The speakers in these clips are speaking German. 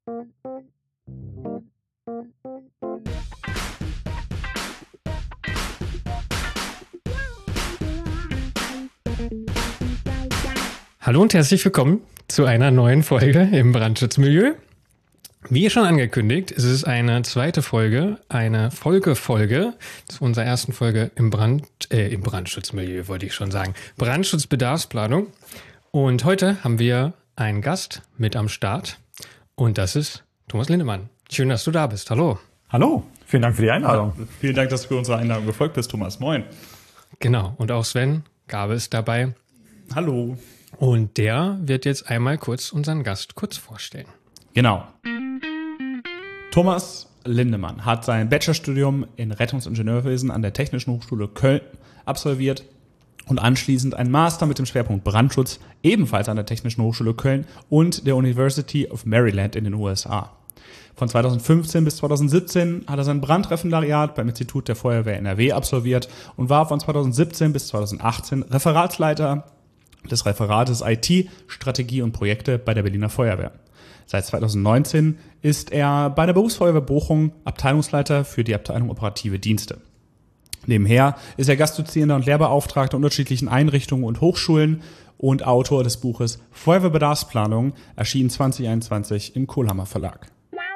Hallo und herzlich willkommen zu einer neuen Folge im Brandschutzmilieu. Wie schon angekündigt, es ist eine zweite Folge, eine Folge zu unserer ersten Folge im Brandschutzmilieu, wollte ich schon sagen. Brandschutzbedarfsplanung. Und heute haben wir einen Gast mit am Start und das ist Thomas Lindemann. Schön, dass du da bist. Hallo. Hallo, vielen Dank für die Einladung. Ja, vielen Dank, dass du unserer Einladung gefolgt bist, Thomas. Moin. Genau, und auch Sven Gabe ist dabei. Hallo. Und der wird jetzt einmal kurz unseren Gast vorstellen. Genau. Thomas Lindemann hat sein Bachelorstudium in Rettungsingenieurwesen an der Technischen Hochschule Köln absolviert und anschließend einen Master mit dem Schwerpunkt Brandschutz ebenfalls an der Technischen Hochschule Köln und der University of Maryland in den USA. Von 2015 bis 2017 hat er sein Brandreferendariat beim Institut der Feuerwehr NRW absolviert und war von 2017 bis 2018 Referatsleiter des Referates IT, Strategie und Projekte bei der Berliner Feuerwehr. Seit 2019 ist er bei der Berufsfeuerwehr Bochum Abteilungsleiter für die Abteilung Operative Dienste. Nebenher ist er Gastdozierender und Lehrbeauftragter unterschiedlichen Einrichtungen und Hochschulen und Autor des Buches Feuerwehrbedarfsplanung, erschienen 2021 im Kohlhammer Verlag.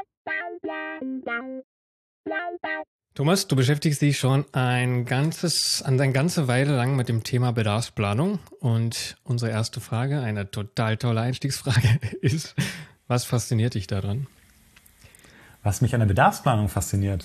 Thomas, du beschäftigst dich schon eine ganze Weile lang mit dem Thema Bedarfsplanung und unsere erste Frage, eine total tolle Einstiegsfrage ist, was fasziniert dich daran? Was mich an der Bedarfsplanung fasziniert?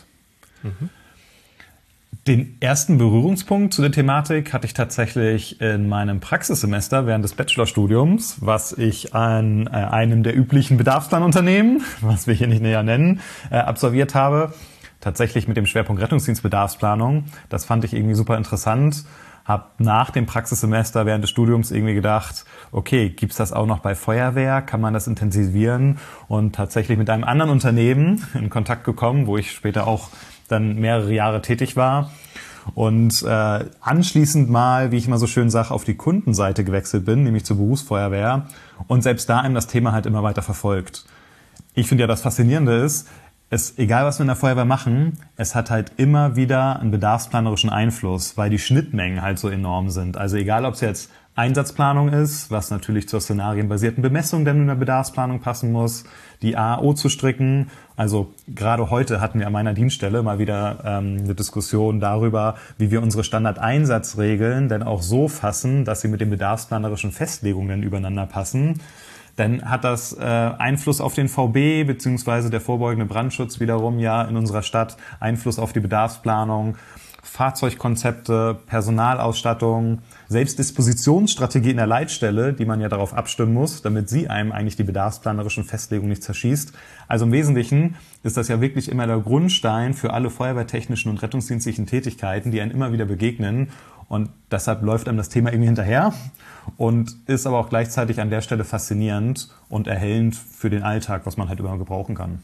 Den ersten Berührungspunkt zu der Thematik hatte ich tatsächlich in meinem Praxissemester während des Bachelorstudiums, was ich an einem der üblichen Bedarfsplanunternehmen, was wir hier nicht näher nennen, absolviert habe. Tatsächlich mit dem Schwerpunkt Rettungsdienstbedarfsplanung. Das fand ich irgendwie super interessant. Hab nach dem Praxissemester während des Studiums irgendwie gedacht, okay, gibt's das auch noch bei Feuerwehr? Kann man das intensivieren? Und tatsächlich mit einem anderen Unternehmen in Kontakt gekommen, wo ich später auch dann mehrere Jahre tätig war. Und anschließend mal, wie ich immer so schön sage, auf die Kundenseite gewechselt bin, nämlich zur Berufsfeuerwehr. Und selbst da einem das Thema halt immer weiter verfolgt. Ich finde ja, das Faszinierende ist, egal was wir in der Feuerwehr machen, es hat halt immer wieder einen bedarfsplanerischen Einfluss, weil die Schnittmengen halt so enorm sind. Also egal, ob es jetzt Einsatzplanung ist, was natürlich zur szenarienbasierten Bemessung dann in der Bedarfsplanung passen muss, die AO zu stricken. Also gerade heute hatten wir an meiner Dienststelle mal wieder eine Diskussion darüber, wie wir unsere Standardeinsatzregeln denn auch so fassen, dass sie mit den bedarfsplanerischen Festlegungen übereinander passen. Dann hat das Einfluss auf den VB bzw. der vorbeugende Brandschutz wiederum ja in unserer Stadt, Einfluss auf die Bedarfsplanung, Fahrzeugkonzepte, Personalausstattung, selbst Dispositionsstrategie in der Leitstelle, die man ja darauf abstimmen muss, damit sie einem eigentlich die bedarfsplanerischen Festlegungen nicht zerschießt. Also im Wesentlichen ist das ja wirklich immer der Grundstein für alle feuerwehrtechnischen und rettungsdienstlichen Tätigkeiten, die einem immer wieder begegnen. Und deshalb läuft einem das Thema irgendwie hinterher und ist aber auch gleichzeitig an der Stelle faszinierend und erhellend für den Alltag, was man halt immer gebrauchen kann.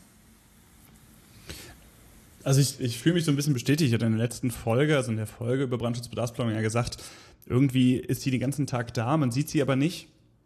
Also ich fühle mich so ein bisschen bestätigt. Ich hatte in der letzten Folge, also in der Folge über Brandschutzbedarfsplanung ja gesagt, irgendwie ist sie den ganzen Tag da, man sieht sie aber nicht.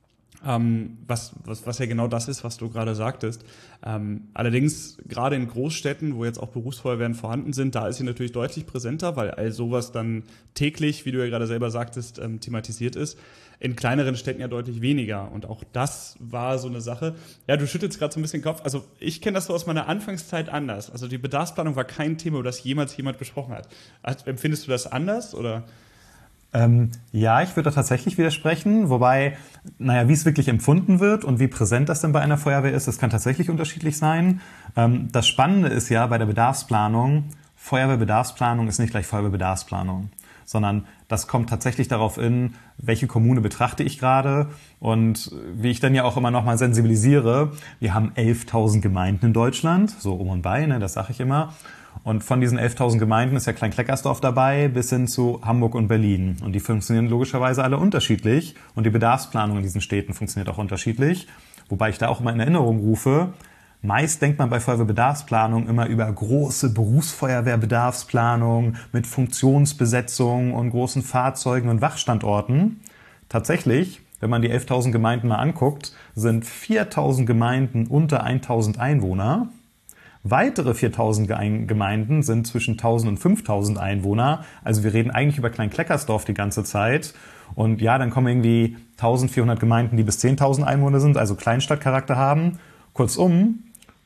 Was ja genau das ist, was du gerade sagtest. Allerdings, gerade in Großstädten, wo jetzt auch Berufsfeuerwehren vorhanden sind, da ist sie natürlich deutlich präsenter, weil all sowas dann täglich, wie du ja gerade selber sagtest, thematisiert ist. In kleineren Städten ja deutlich weniger. Und auch das war so eine Sache. Ja, du schüttelst gerade so ein bisschen den Kopf. Also ich kenne das so aus meiner Anfangszeit anders. Also die Bedarfsplanung war kein Thema, über das jemals jemand gesprochen hat. Empfindest du das anders, oder? Ja, ich würde da tatsächlich widersprechen, wobei, wie es wirklich empfunden wird und wie präsent das denn bei einer Feuerwehr ist, das kann tatsächlich unterschiedlich sein. Das Spannende ist ja bei der Bedarfsplanung, Feuerwehrbedarfsplanung ist nicht gleich Feuerwehrbedarfsplanung, sondern das kommt tatsächlich darauf in, welche Kommune betrachte ich gerade und wie ich dann ja auch immer noch mal sensibilisiere, wir haben 11.000 Gemeinden in Deutschland, so um und bei, das sage ich immer. Und von diesen 11.000 Gemeinden ist ja Klein-Kleckersdorf dabei bis hin zu Hamburg und Berlin. Und die funktionieren logischerweise alle unterschiedlich. Und die Bedarfsplanung in diesen Städten funktioniert auch unterschiedlich. Wobei ich da auch immer in Erinnerung rufe, meist denkt man bei Feuerwehrbedarfsplanung immer über große Berufsfeuerwehrbedarfsplanung mit Funktionsbesetzung und großen Fahrzeugen und Wachstandorten. Tatsächlich wenn man die 11.000 Gemeinden mal anguckt, sind 4.000 Gemeinden unter 1.000 Einwohner. Weitere 4.000 Gemeinden sind zwischen 1.000 und 5.000 Einwohner. Also wir reden eigentlich über Klein-Kleckersdorf die ganze Zeit. Und ja, dann kommen irgendwie 1.400 Gemeinden, die bis 10.000 Einwohner sind, also Kleinstadtcharakter haben. Kurzum,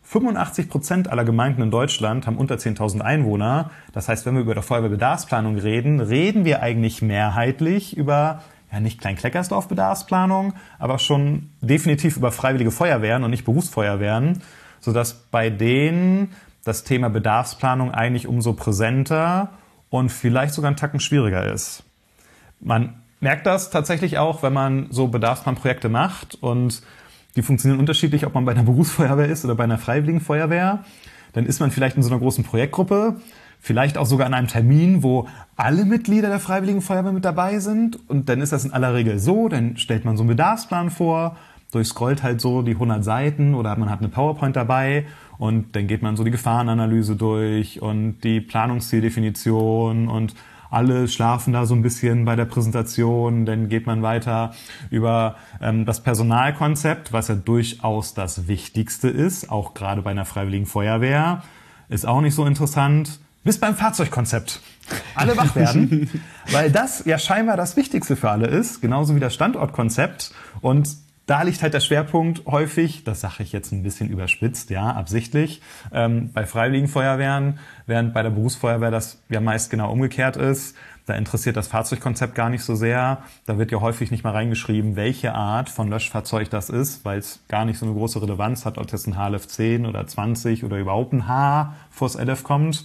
85% aller Gemeinden in Deutschland haben unter 10.000 Einwohner. Das heißt, wenn wir über die Feuerwehrbedarfsplanung reden, reden wir eigentlich mehrheitlich über, ja nicht Klein-Kleckersdorf-Bedarfsplanung, aber schon definitiv über freiwillige Feuerwehren und nicht Berufsfeuerwehren, sodass bei denen das Thema Bedarfsplanung eigentlich umso präsenter und vielleicht sogar einen Tacken schwieriger ist. Man merkt das tatsächlich auch, wenn man so Bedarfsplanprojekte macht und die funktionieren unterschiedlich, ob man bei einer Berufsfeuerwehr ist oder bei einer freiwilligen Feuerwehr. Dann ist man vielleicht in so einer großen Projektgruppe, vielleicht auch sogar an einem Termin, wo alle Mitglieder der Freiwilligen Feuerwehr mit dabei sind. Und dann ist das in aller Regel so, dann stellt man so einen Bedarfsplan vor, durchscrollt halt so die 100 Seiten oder man hat eine PowerPoint dabei und dann geht man so die Gefahrenanalyse durch und die Planungszieldefinition und alle schlafen da so ein bisschen bei der Präsentation. Dann geht man weiter über das Personalkonzept, was ja durchaus das Wichtigste ist, auch gerade bei einer Freiwilligen Feuerwehr. Ist auch nicht so interessant. Bis beim Fahrzeugkonzept. Alle wach werden, weil das ja scheinbar das Wichtigste für alle ist, genauso wie das Standortkonzept. Und da liegt halt der Schwerpunkt häufig, das sage ich jetzt ein bisschen überspitzt, ja, absichtlich, bei Freiwilligen Feuerwehren, während bei der Berufsfeuerwehr das ja meist genau umgekehrt ist. Da interessiert das Fahrzeugkonzept gar nicht so sehr. Da wird ja häufig nicht mal reingeschrieben, welche Art von Löschfahrzeug das ist, weil es gar nicht so eine große Relevanz hat, ob das ein HLF 10 oder 20 oder überhaupt ein H vors LF kommt.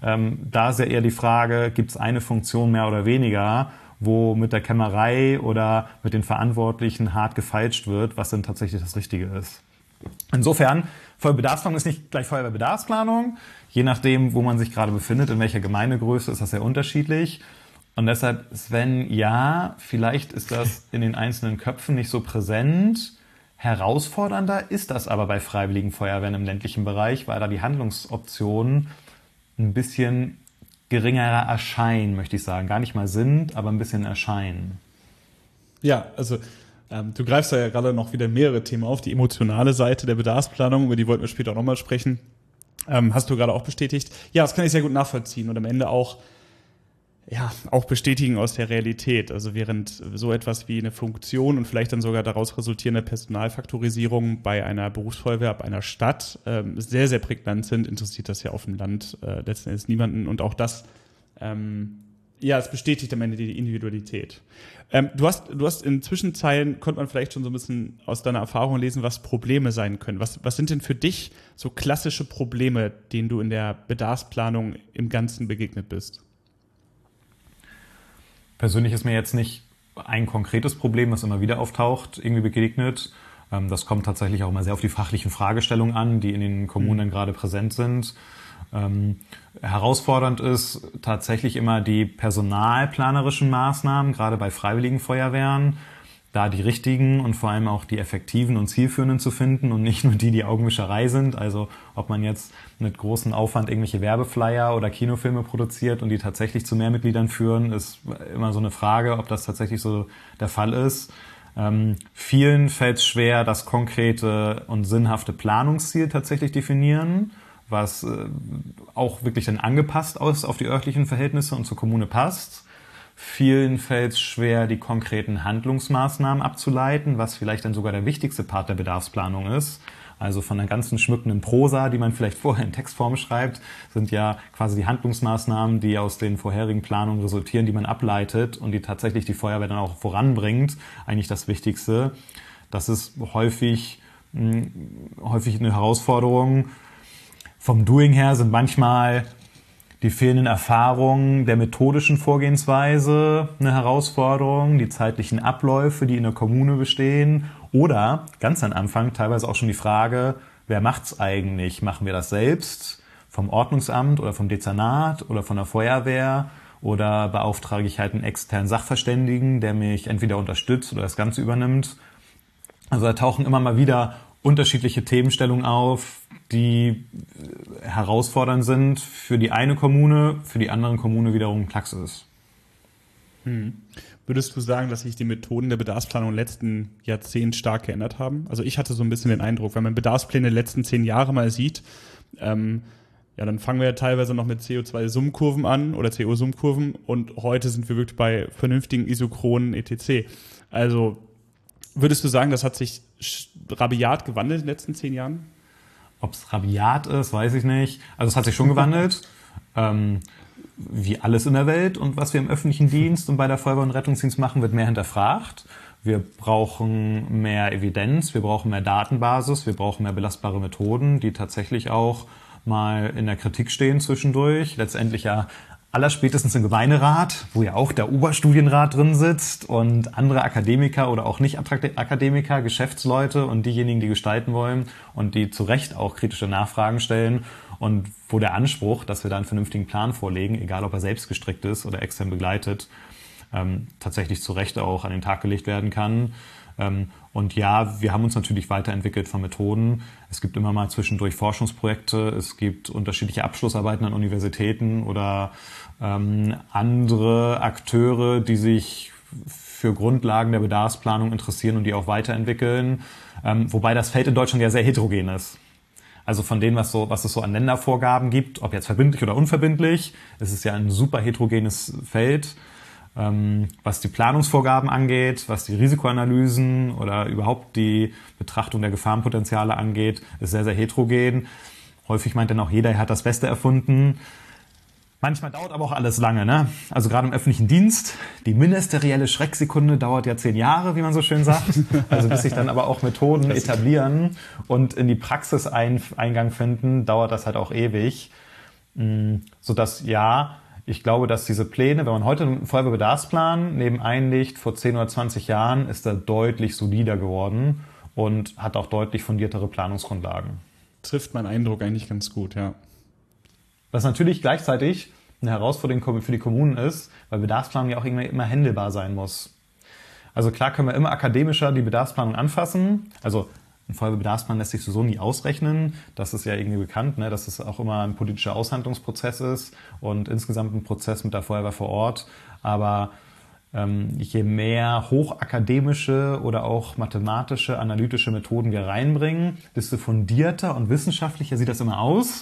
Da ist ja eher die Frage, gibt es eine Funktion mehr oder weniger, wo mit der Kämmerei oder mit den Verantwortlichen hart gefeilscht wird, was denn tatsächlich das Richtige ist. Insofern, Feuerwehrbedarfsplanung ist nicht gleich Feuerwehrbedarfsplanung. Je nachdem, wo man sich gerade befindet, in welcher Gemeindegröße, ist das sehr unterschiedlich. Und deshalb, Sven, ja, vielleicht ist das in den einzelnen Köpfen nicht so präsent. Herausfordernder ist das aber bei Freiwilligen Feuerwehren im ländlichen Bereich, weil da die Handlungsoptionen ein bisschen geringerer erscheinen, möchte ich sagen. Gar nicht mal sind, aber ein bisschen erscheinen. Ja, also du greifst ja gerade noch wieder mehrere Themen auf. Die emotionale Seite der Bedarfsplanung, über die wollten wir später auch nochmal sprechen. Hast du gerade auch bestätigt. Ja, das kann ich sehr gut nachvollziehen und am Ende auch bestätigen aus der Realität. Also während so etwas wie eine Funktion und vielleicht dann sogar daraus resultierende Personalfaktorisierung bei einer Berufsfeuerwehr, bei einer Stadt sehr, sehr prägnant sind, interessiert das ja auf dem Land letzten Endes niemanden. Und auch das, es bestätigt am Ende die Individualität. Du hast in Zwischenzeilen, konnte man vielleicht schon so ein bisschen aus deiner Erfahrung lesen, was Probleme sein können. Was sind denn für dich so klassische Probleme, denen du in der Bedarfsplanung im Ganzen begegnet bist? Persönlich ist mir jetzt nicht ein konkretes Problem, was immer wieder auftaucht, irgendwie begegnet. Das kommt tatsächlich auch immer sehr auf die fachlichen Fragestellungen an, die in den Kommunen gerade präsent sind. Herausfordernd ist tatsächlich immer die personalplanerischen Maßnahmen, gerade bei Freiwilligen Feuerwehren, da die richtigen und vor allem auch die effektiven und zielführenden zu finden und nicht nur die Augenwischerei sind. Also ob man jetzt mit großem Aufwand irgendwelche Werbeflyer oder Kinofilme produziert und die tatsächlich zu mehr Mitgliedern führen, ist immer so eine Frage, ob das tatsächlich so der Fall ist. Vielen fällt es schwer, das konkrete und sinnhafte Planungsziel tatsächlich definieren, was auch wirklich dann angepasst ist auf die örtlichen Verhältnisse und zur Kommune passt. Vielen fällt es schwer, die konkreten Handlungsmaßnahmen abzuleiten, was vielleicht dann sogar der wichtigste Part der Bedarfsplanung ist. Also von der ganzen schmückenden Prosa, die man vielleicht vorher in Textform schreibt, sind ja quasi die Handlungsmaßnahmen, die aus den vorherigen Planungen resultieren, die man ableitet und die tatsächlich die Feuerwehr dann auch voranbringt, eigentlich das Wichtigste. Das ist häufig eine Herausforderung. Vom Doing her sind manchmal die fehlenden Erfahrungen der methodischen Vorgehensweise eine Herausforderung, die zeitlichen Abläufe, die in der Kommune bestehen oder ganz am Anfang teilweise auch schon die Frage, wer macht's eigentlich? Machen wir das selbst vom Ordnungsamt oder vom Dezernat oder von der Feuerwehr oder beauftrage ich halt einen externen Sachverständigen, der mich entweder unterstützt oder das Ganze übernimmt? Also da tauchen immer mal wieder unterschiedliche Themenstellungen auf, die herausfordernd sind für die eine Kommune, für die andere Kommune wiederum Klacks ist. Würdest du sagen, dass sich die Methoden der Bedarfsplanung im letzten Jahrzehnt stark geändert haben? Also ich hatte so ein bisschen den Eindruck, wenn man Bedarfspläne der letzten 10 Jahre mal sieht, dann fangen wir ja teilweise noch mit CO2-Summkurven an oder CO-Summkurven und heute sind wir wirklich bei vernünftigen Isochronen etc. Also würdest du sagen, das hat sich rabiat gewandelt in den letzten 10 Jahren? Ob es rabiat ist, weiß ich nicht. Also es hat sich schon gewandelt. Wie alles in der Welt und was wir im öffentlichen Dienst und bei der Feuerwehr- und Rettungsdienst machen, wird mehr hinterfragt. Wir brauchen mehr Evidenz, wir brauchen mehr Datenbasis, wir brauchen mehr belastbare Methoden, die tatsächlich auch mal in der Kritik stehen zwischendurch. Letztendlich ja allerspätestens im Gemeinderat, wo ja auch der Oberstudienrat drin sitzt und andere Akademiker oder auch Nicht-Akademiker, Geschäftsleute und diejenigen, die gestalten wollen und die zu Recht auch kritische Nachfragen stellen und wo der Anspruch, dass wir da einen vernünftigen Plan vorlegen, egal ob er selbst gestrickt ist oder extern begleitet, tatsächlich zu Recht auch an den Tag gelegt werden kann. Und ja, wir haben uns natürlich weiterentwickelt von Methoden. Es gibt immer mal zwischendurch Forschungsprojekte, es gibt unterschiedliche Abschlussarbeiten an Universitäten oder andere Akteure, die sich für Grundlagen der Bedarfsplanung interessieren und die auch weiterentwickeln. Wobei das Feld in Deutschland ja sehr heterogen ist. Also von dem, was es so an Ländervorgaben gibt, ob jetzt verbindlich oder unverbindlich, ist es ja ein super heterogenes Feld. Was die Planungsvorgaben angeht, was die Risikoanalysen oder überhaupt die Betrachtung der Gefahrenpotenziale angeht, ist sehr, sehr heterogen. Häufig meint dann auch jeder, er hat das Beste erfunden. Manchmal dauert aber auch alles lange, ne? Also gerade im öffentlichen Dienst, die ministerielle Schrecksekunde dauert ja 10 Jahre, wie man so schön sagt. Also bis sich dann aber auch Methoden etablieren und in die Praxis Eingang finden, dauert das halt auch ewig. Sodass, ja, ich glaube, dass diese Pläne, wenn man heute einen Feuerwehrbedarfsplan neben einlegt, vor 10 oder 20 Jahren, ist er deutlich solider geworden und hat auch deutlich fundiertere Planungsgrundlagen. Trifft mein Eindruck eigentlich ganz gut, ja. Was natürlich gleichzeitig eine Herausforderung für die Kommunen ist, weil Bedarfsplanung ja auch immer händelbar sein muss. Also klar können wir immer akademischer die Bedarfsplanung anfassen. Also ein Feuerwehrbedarfsplan lässt sich sowieso nie ausrechnen. Das ist ja irgendwie bekannt, ne? Dass es auch immer ein politischer Aushandlungsprozess ist und insgesamt ein Prozess mit der Feuerwehr vor Ort. Aber je mehr hochakademische oder auch mathematische, analytische Methoden wir reinbringen, desto fundierter und wissenschaftlicher sieht das immer aus.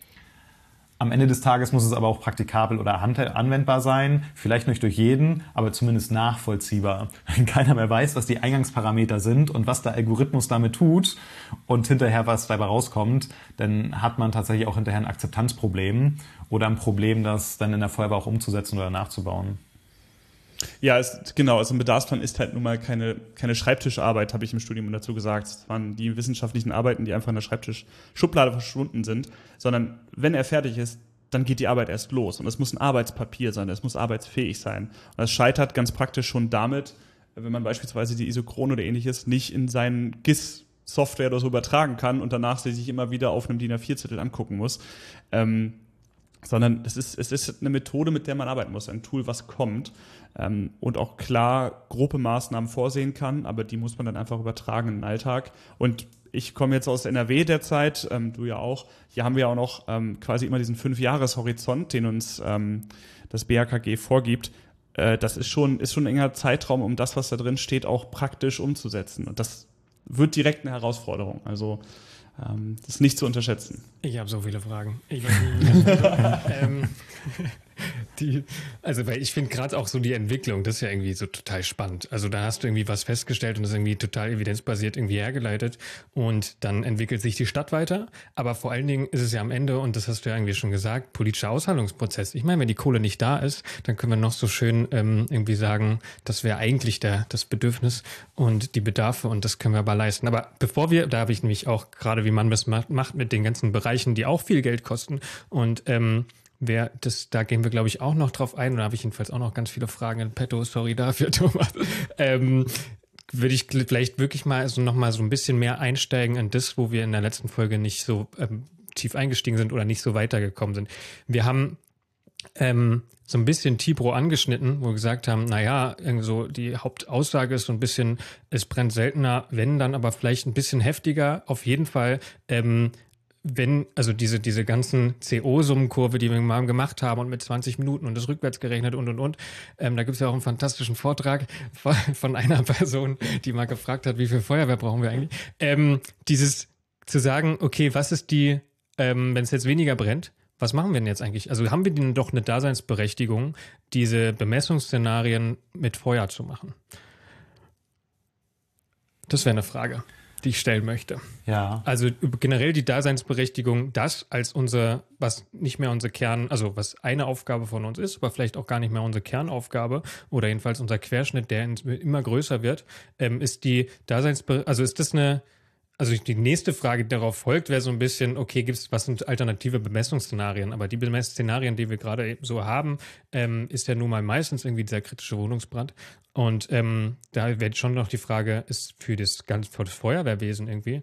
Am Ende des Tages muss es aber auch praktikabel oder anwendbar sein. Vielleicht nicht durch jeden, aber zumindest nachvollziehbar. Wenn keiner mehr weiß, was die Eingangsparameter sind und was der Algorithmus damit tut und hinterher was dabei rauskommt, dann hat man tatsächlich auch hinterher ein Akzeptanzproblem oder ein Problem, das dann in der Feuerwehr auch umzusetzen oder nachzubauen. Ja, genau. Also ein Bedarfsplan ist halt nun mal keine Schreibtischarbeit, habe ich im Studium dazu gesagt. Es waren die wissenschaftlichen Arbeiten, die einfach in der Schreibtischschublade verschwunden sind, sondern wenn er fertig ist, dann geht die Arbeit erst los. Und es muss ein Arbeitspapier sein, es muss arbeitsfähig sein. Und das scheitert ganz praktisch schon damit, wenn man beispielsweise die Isochrone oder ähnliches nicht in seinen GIS-Software oder so übertragen kann und danach sie sich immer wieder auf einem DIN A4-Zettel angucken muss. Sondern es ist eine Methode, mit der man arbeiten muss, ein Tool, was kommt und auch klar grobe Maßnahmen vorsehen kann, aber die muss man dann einfach übertragen in den Alltag. Und ich komme jetzt aus NRW derzeit, du ja auch. Hier haben wir auch noch quasi immer diesen 5-Jahres-Horizont, den uns das BHKG vorgibt. Das ist schon ein enger Zeitraum, um das, was da drin steht, auch praktisch umzusetzen. Und das wird direkt eine Herausforderung. Also das ist nicht zu unterschätzen. Ich habe so viele Fragen. Weil ich finde gerade auch so die Entwicklung, das ist ja irgendwie so total spannend. Also da hast du irgendwie was festgestellt und das ist irgendwie total evidenzbasiert irgendwie hergeleitet und dann entwickelt sich die Stadt weiter. Aber vor allen Dingen ist es ja am Ende, und das hast du ja irgendwie schon gesagt, politischer Aushandlungsprozess. Ich meine, wenn die Kohle nicht da ist, dann können wir noch so schön irgendwie sagen, das wäre eigentlich das Bedürfnis und die Bedarfe und das können wir aber leisten. Aber da habe ich nämlich auch gerade, wie man das macht mit den ganzen Bereichen, die auch viel Geld kosten und da gehen wir, glaube ich, auch noch drauf ein. Und da habe ich jedenfalls auch noch ganz viele Fragen in petto. Sorry dafür, Thomas. Würde ich vielleicht wirklich mal noch mal so ein bisschen mehr einsteigen in das, wo wir in der letzten Folge nicht so tief eingestiegen sind oder nicht so weitergekommen sind. Wir haben so ein bisschen Tibro angeschnitten, wo wir gesagt haben, naja, so die Hauptaussage ist so ein bisschen, es brennt seltener, wenn dann aber vielleicht ein bisschen heftiger. Auf jeden Fall also diese ganzen CO-Summenkurve, die wir mal gemacht haben und mit 20 Minuten und das rückwärts gerechnet und. Da gibt es ja auch einen fantastischen Vortrag von einer Person, die mal gefragt hat, wie viel Feuerwehr brauchen wir eigentlich? Dieses zu sagen, okay, was ist wenn es jetzt weniger brennt, was machen wir denn jetzt eigentlich? Also haben wir denn doch eine Daseinsberechtigung, diese Bemessungsszenarien mit Feuer zu machen? Das wäre eine Frage, die ich stellen möchte. Ja. Also generell die Daseinsberechtigung, das als was nicht mehr unsere also was eine Aufgabe von uns ist, aber vielleicht auch gar nicht mehr unsere Kernaufgabe oder jedenfalls unser Querschnitt, der immer größer wird, ist die also die nächste Frage, die darauf folgt, wäre so ein bisschen, okay, was sind alternative Bemessungsszenarien? Aber die Bemessungsszenarien, die wir gerade eben so haben, ist ja nun mal meistens irgendwie dieser kritische Wohnungsbrand. Und da wäre schon noch die Frage, ist für das Feuerwehrwesen irgendwie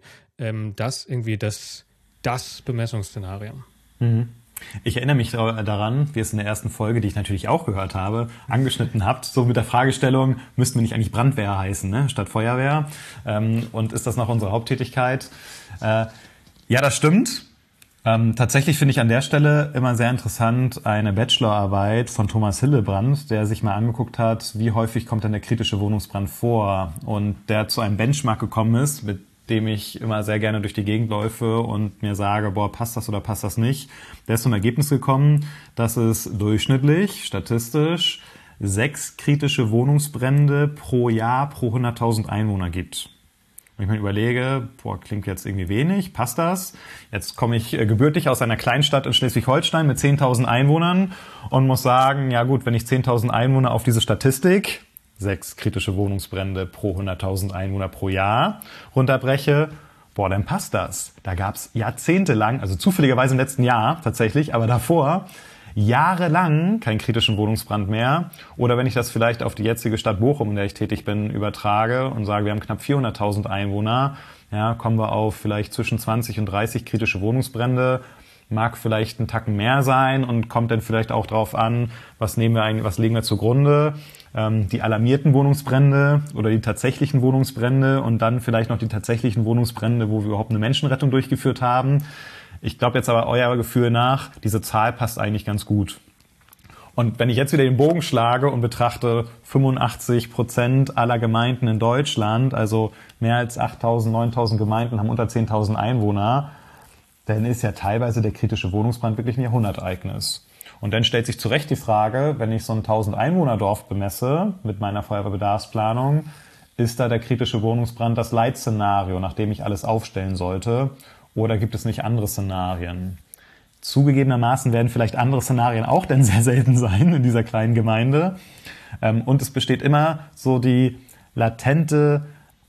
das Bemessungsszenario? Mhm. Ich erinnere mich daran, wie es in der ersten Folge, die ich natürlich auch gehört habe, angeschnitten habt, so mit der Fragestellung, müssten wir nicht eigentlich Brandwehr heißen, ne, statt Feuerwehr? Und ist das noch unsere Haupttätigkeit? Ja, das stimmt. Tatsächlich finde ich an der Stelle immer sehr interessant eine Bachelorarbeit von Thomas Hillebrand, der sich mal angeguckt hat, wie häufig kommt denn der kritische Wohnungsbrand vor, und der zu einem Benchmark gekommen ist, mit dem ich immer sehr gerne durch die Gegend läufe und mir sage, passt das oder passt das nicht. Der ist zum Ergebnis gekommen, dass es durchschnittlich, statistisch, 6 kritische Wohnungsbrände pro Jahr pro 100.000 Einwohner gibt. Wenn ich mir überlege, klingt jetzt irgendwie wenig, passt das? Jetzt komme ich gebürtig aus einer Kleinstadt in Schleswig-Holstein mit 10.000 Einwohnern und muss sagen, ja gut, wenn ich 10.000 Einwohner auf diese Statistik, 6 kritische Wohnungsbrände pro 100.000 Einwohner pro Jahr, runterbreche, dann passt das. Da gab es jahrzehntelang, also zufälligerweise im letzten Jahr tatsächlich, aber davor jahrelang keinen kritischen Wohnungsbrand mehr. Oder wenn ich das vielleicht auf die jetzige Stadt Bochum, in der ich tätig bin, übertrage und sage, wir haben knapp 400.000 Einwohner, ja, kommen wir auf vielleicht zwischen 20 und 30 kritische Wohnungsbrände. Mag vielleicht ein Tacken mehr sein und kommt dann vielleicht auch drauf an, was legen wir zugrunde. Die alarmierten Wohnungsbrände oder die tatsächlichen Wohnungsbrände und dann vielleicht noch die tatsächlichen Wohnungsbrände, wo wir überhaupt eine Menschenrettung durchgeführt haben. Ich glaube jetzt aber euer Gefühl nach, diese Zahl passt eigentlich ganz gut. Und wenn ich jetzt wieder den Bogen schlage und betrachte 85% aller Gemeinden in Deutschland, also mehr als 8.000, 9.000 Gemeinden haben unter 10.000 Einwohner, dann ist ja teilweise der kritische Wohnungsbrand wirklich ein Jahrhundertereignis. Und dann stellt sich zu Recht die Frage, wenn ich so ein 1000-Einwohner-Dorf bemesse mit meiner Feuerwehrbedarfsplanung, ist da der kritische Wohnungsbrand das Leitszenario, nach dem ich alles aufstellen sollte? Oder gibt es nicht andere Szenarien? Zugegebenermaßen werden vielleicht andere Szenarien auch dann sehr selten sein in dieser kleinen Gemeinde. Und es besteht immer so die latente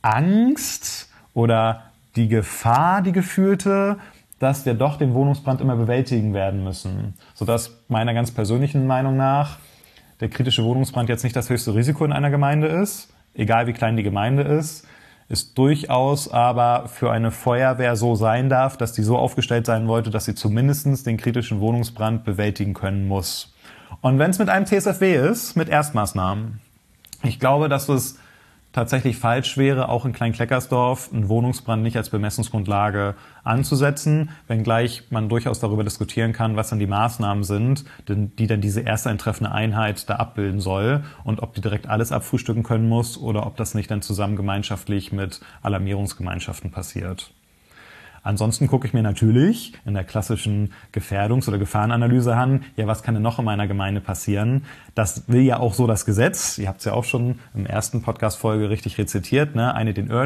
Angst oder die Gefahr, die gefühlte, dass wir doch den Wohnungsbrand immer bewältigen werden müssen. Sodass meiner ganz persönlichen Meinung nach der kritische Wohnungsbrand jetzt nicht das höchste Risiko in einer Gemeinde ist, egal wie klein die Gemeinde ist durchaus aber für eine Feuerwehr so sein darf, dass die so aufgestellt sein wollte, dass sie zumindest den kritischen Wohnungsbrand bewältigen können muss. Und wenn es mit einem TSFW ist, mit Erstmaßnahmen, ich glaube, dass es tatsächlich falsch wäre, auch in Klein-Kleckersdorf einen Wohnungsbrand nicht als Bemessungsgrundlage anzusetzen, wenngleich man durchaus darüber diskutieren kann, was dann die Maßnahmen sind, die dann diese erste eintreffende Einheit da abbilden soll und ob die direkt alles abfrühstücken können muss oder ob das nicht dann zusammen gemeinschaftlich mit Alarmierungsgemeinschaften passiert. Ansonsten gucke ich mir natürlich in der klassischen Gefährdungs- oder Gefahrenanalyse an, ja, was kann denn noch in meiner Gemeinde passieren? Das will ja auch so das Gesetz. Ihr habt es ja auch schon im ersten Podcast-Folge richtig rezitiert, ne? Eine den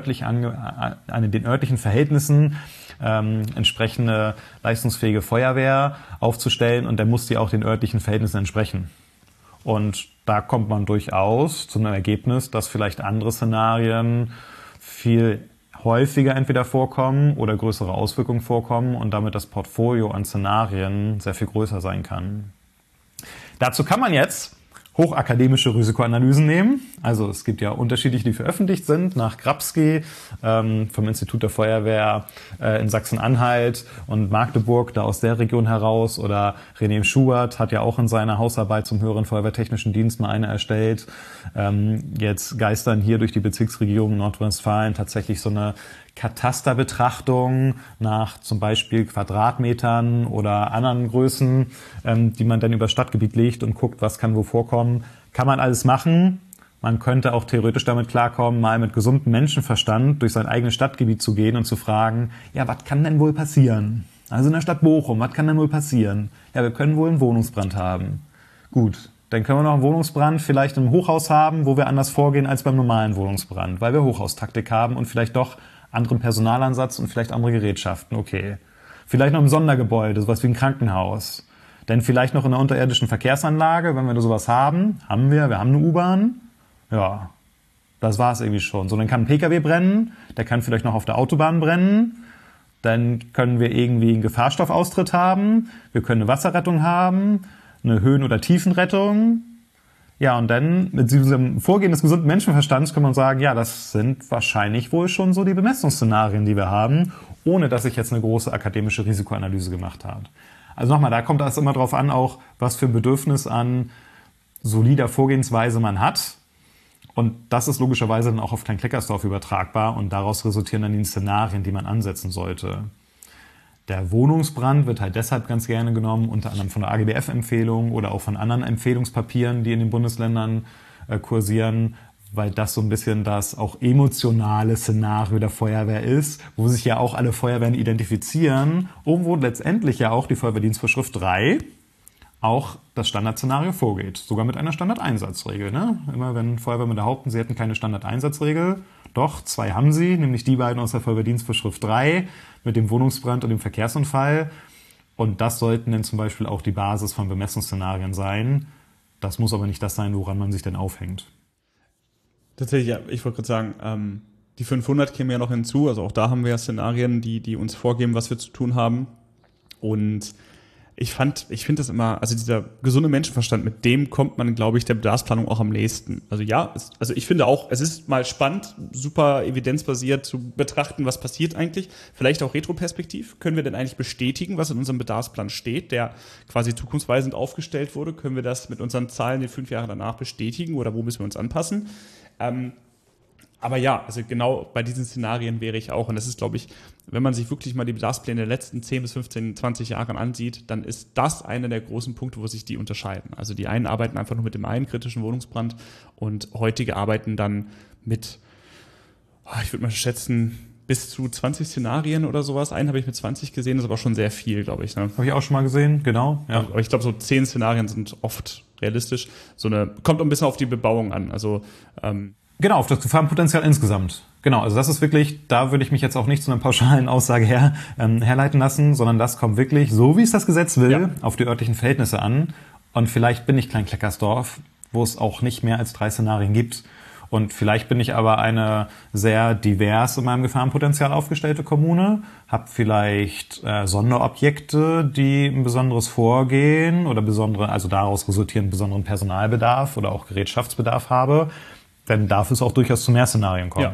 örtlichen Verhältnissen entsprechende leistungsfähige Feuerwehr aufzustellen und der muss die auch den örtlichen Verhältnissen entsprechen. Und da kommt man durchaus zu einem Ergebnis, dass vielleicht andere Szenarien viel häufiger entweder vorkommen oder größere Auswirkungen vorkommen und damit das Portfolio an Szenarien sehr viel größer sein kann. Dazu kann man jetzt hochakademische Risikoanalysen nehmen. Also es gibt ja unterschiedliche, die veröffentlicht sind, nach Grabski vom Institut der Feuerwehr in Sachsen-Anhalt und Magdeburg, da aus der Region heraus. Oder René Schubert hat ja auch in seiner Hausarbeit zum höheren Feuerwehrtechnischen Dienst mal eine erstellt. Jetzt geistern hier durch die Bezirksregierung Nordrhein-Westfalen tatsächlich so eine Katasterbetrachtung nach zum Beispiel Quadratmetern oder anderen Größen, die man dann über das Stadtgebiet legt und guckt, was kann wo vorkommen. Kann man alles machen. Man könnte auch theoretisch damit klarkommen, mal mit gesundem Menschenverstand durch sein eigenes Stadtgebiet zu gehen und zu fragen, ja, was kann denn wohl passieren? Also in der Stadt Bochum, was kann denn wohl passieren? Ja, wir können wohl einen Wohnungsbrand haben. Gut, dann können wir noch einen Wohnungsbrand vielleicht im Hochhaus haben, wo wir anders vorgehen als beim normalen Wohnungsbrand, weil wir Hochhaustaktik haben und vielleicht doch anderen Personalansatz und vielleicht andere Gerätschaften. Okay. Vielleicht noch im Sondergebäude, sowas wie ein Krankenhaus. Denn vielleicht noch in einer unterirdischen Verkehrsanlage, wenn wir sowas haben, wir haben eine U-Bahn. Ja, das war's irgendwie schon. So, dann kann ein PKW brennen, der kann vielleicht noch auf der Autobahn brennen. Dann können wir irgendwie einen Gefahrstoffaustritt haben. Wir können eine Wasserrettung haben, eine Höhen- oder Tiefenrettung. Ja, und dann mit diesem Vorgehen des gesunden Menschenverstands kann man sagen, ja, das sind wahrscheinlich wohl schon so die Bemessungsszenarien, die wir haben, ohne dass ich jetzt eine große akademische Risikoanalyse gemacht habe. Also nochmal, da kommt das immer drauf an, auch was für ein Bedürfnis an solider Vorgehensweise man hat. Und das ist logischerweise dann auch auf Klein-Kleckersdorf übertragbar und daraus resultieren dann die Szenarien, die man ansetzen sollte. Der Wohnungsbrand wird halt deshalb ganz gerne genommen, unter anderem von der AGBF-Empfehlung oder auch von anderen Empfehlungspapieren, die in den Bundesländern kursieren, weil das so ein bisschen das auch emotionale Szenario der Feuerwehr ist, wo sich ja auch alle Feuerwehren identifizieren und wo letztendlich ja auch die Feuerwehrdienstvorschrift 3 auch das Standardszenario vorgeht. Sogar mit einer Standardeinsatzregel. Ne? Immer wenn Feuerwehrmen behaupten, sie hätten keine Standardeinsatzregel. Doch, 2 haben sie, nämlich die beiden aus der Feuerwehrdienstvorschrift 3 mit dem Wohnungsbrand und dem Verkehrsunfall. Und das sollten dann zum Beispiel auch die Basis von Bemessungsszenarien sein. Das muss aber nicht das sein, woran man sich denn aufhängt. Tatsächlich, ja, ich wollte gerade sagen, die 500 kämen ja noch hinzu. Also auch da haben wir ja Szenarien, die uns vorgeben, was wir zu tun haben. Und ich finde das immer, also dieser gesunde Menschenverstand, mit dem kommt man, glaube ich, der Bedarfsplanung auch am nächsten. Also ja, also ich finde auch, es ist mal spannend, super evidenzbasiert zu betrachten, was passiert eigentlich. Vielleicht auch retroperspektiv. Können wir denn eigentlich bestätigen, was in unserem Bedarfsplan steht, der quasi zukunftsweisend aufgestellt wurde? Können wir das mit unseren Zahlen die 5 Jahre danach bestätigen oder wo müssen wir uns anpassen? Aber ja, also genau bei diesen Szenarien wäre ich auch, und das ist, glaube ich, wenn man sich wirklich mal die Bedarfspläne der letzten 10 bis 15, 20 Jahre ansieht, dann ist das einer der großen Punkte, wo sich die unterscheiden. Also die einen arbeiten einfach nur mit dem einen kritischen Wohnungsbrand und heutige arbeiten dann mit, ich würde mal schätzen, bis zu 20 Szenarien oder sowas. Einen habe ich mit 20 gesehen, das ist aber schon sehr viel, glaube ich. Ne? Habe ich auch schon mal gesehen, genau. Ja. Aber ich glaube, so 10 Szenarien sind oft realistisch. Kommt auch ein bisschen auf die Bebauung an. Also genau, auf das Gefahrenpotenzial insgesamt. Genau, also das ist wirklich, da würde ich mich jetzt auch nicht zu einer pauschalen Aussage herleiten lassen, sondern das kommt wirklich, so wie es das Gesetz will, auf die örtlichen Verhältnisse an. Und vielleicht bin ich Klein-Kleckersdorf, wo es auch nicht mehr als 3 Szenarien gibt. Und vielleicht bin ich aber eine sehr divers in meinem Gefahrenpotenzial aufgestellte Kommune, habe vielleicht Sonderobjekte, die ein besonderes Vorgehen oder also daraus resultierend besonderen Personalbedarf oder auch Gerätschaftsbedarf habe. Dann darf es auch durchaus zu mehr Szenarien kommen. Ja.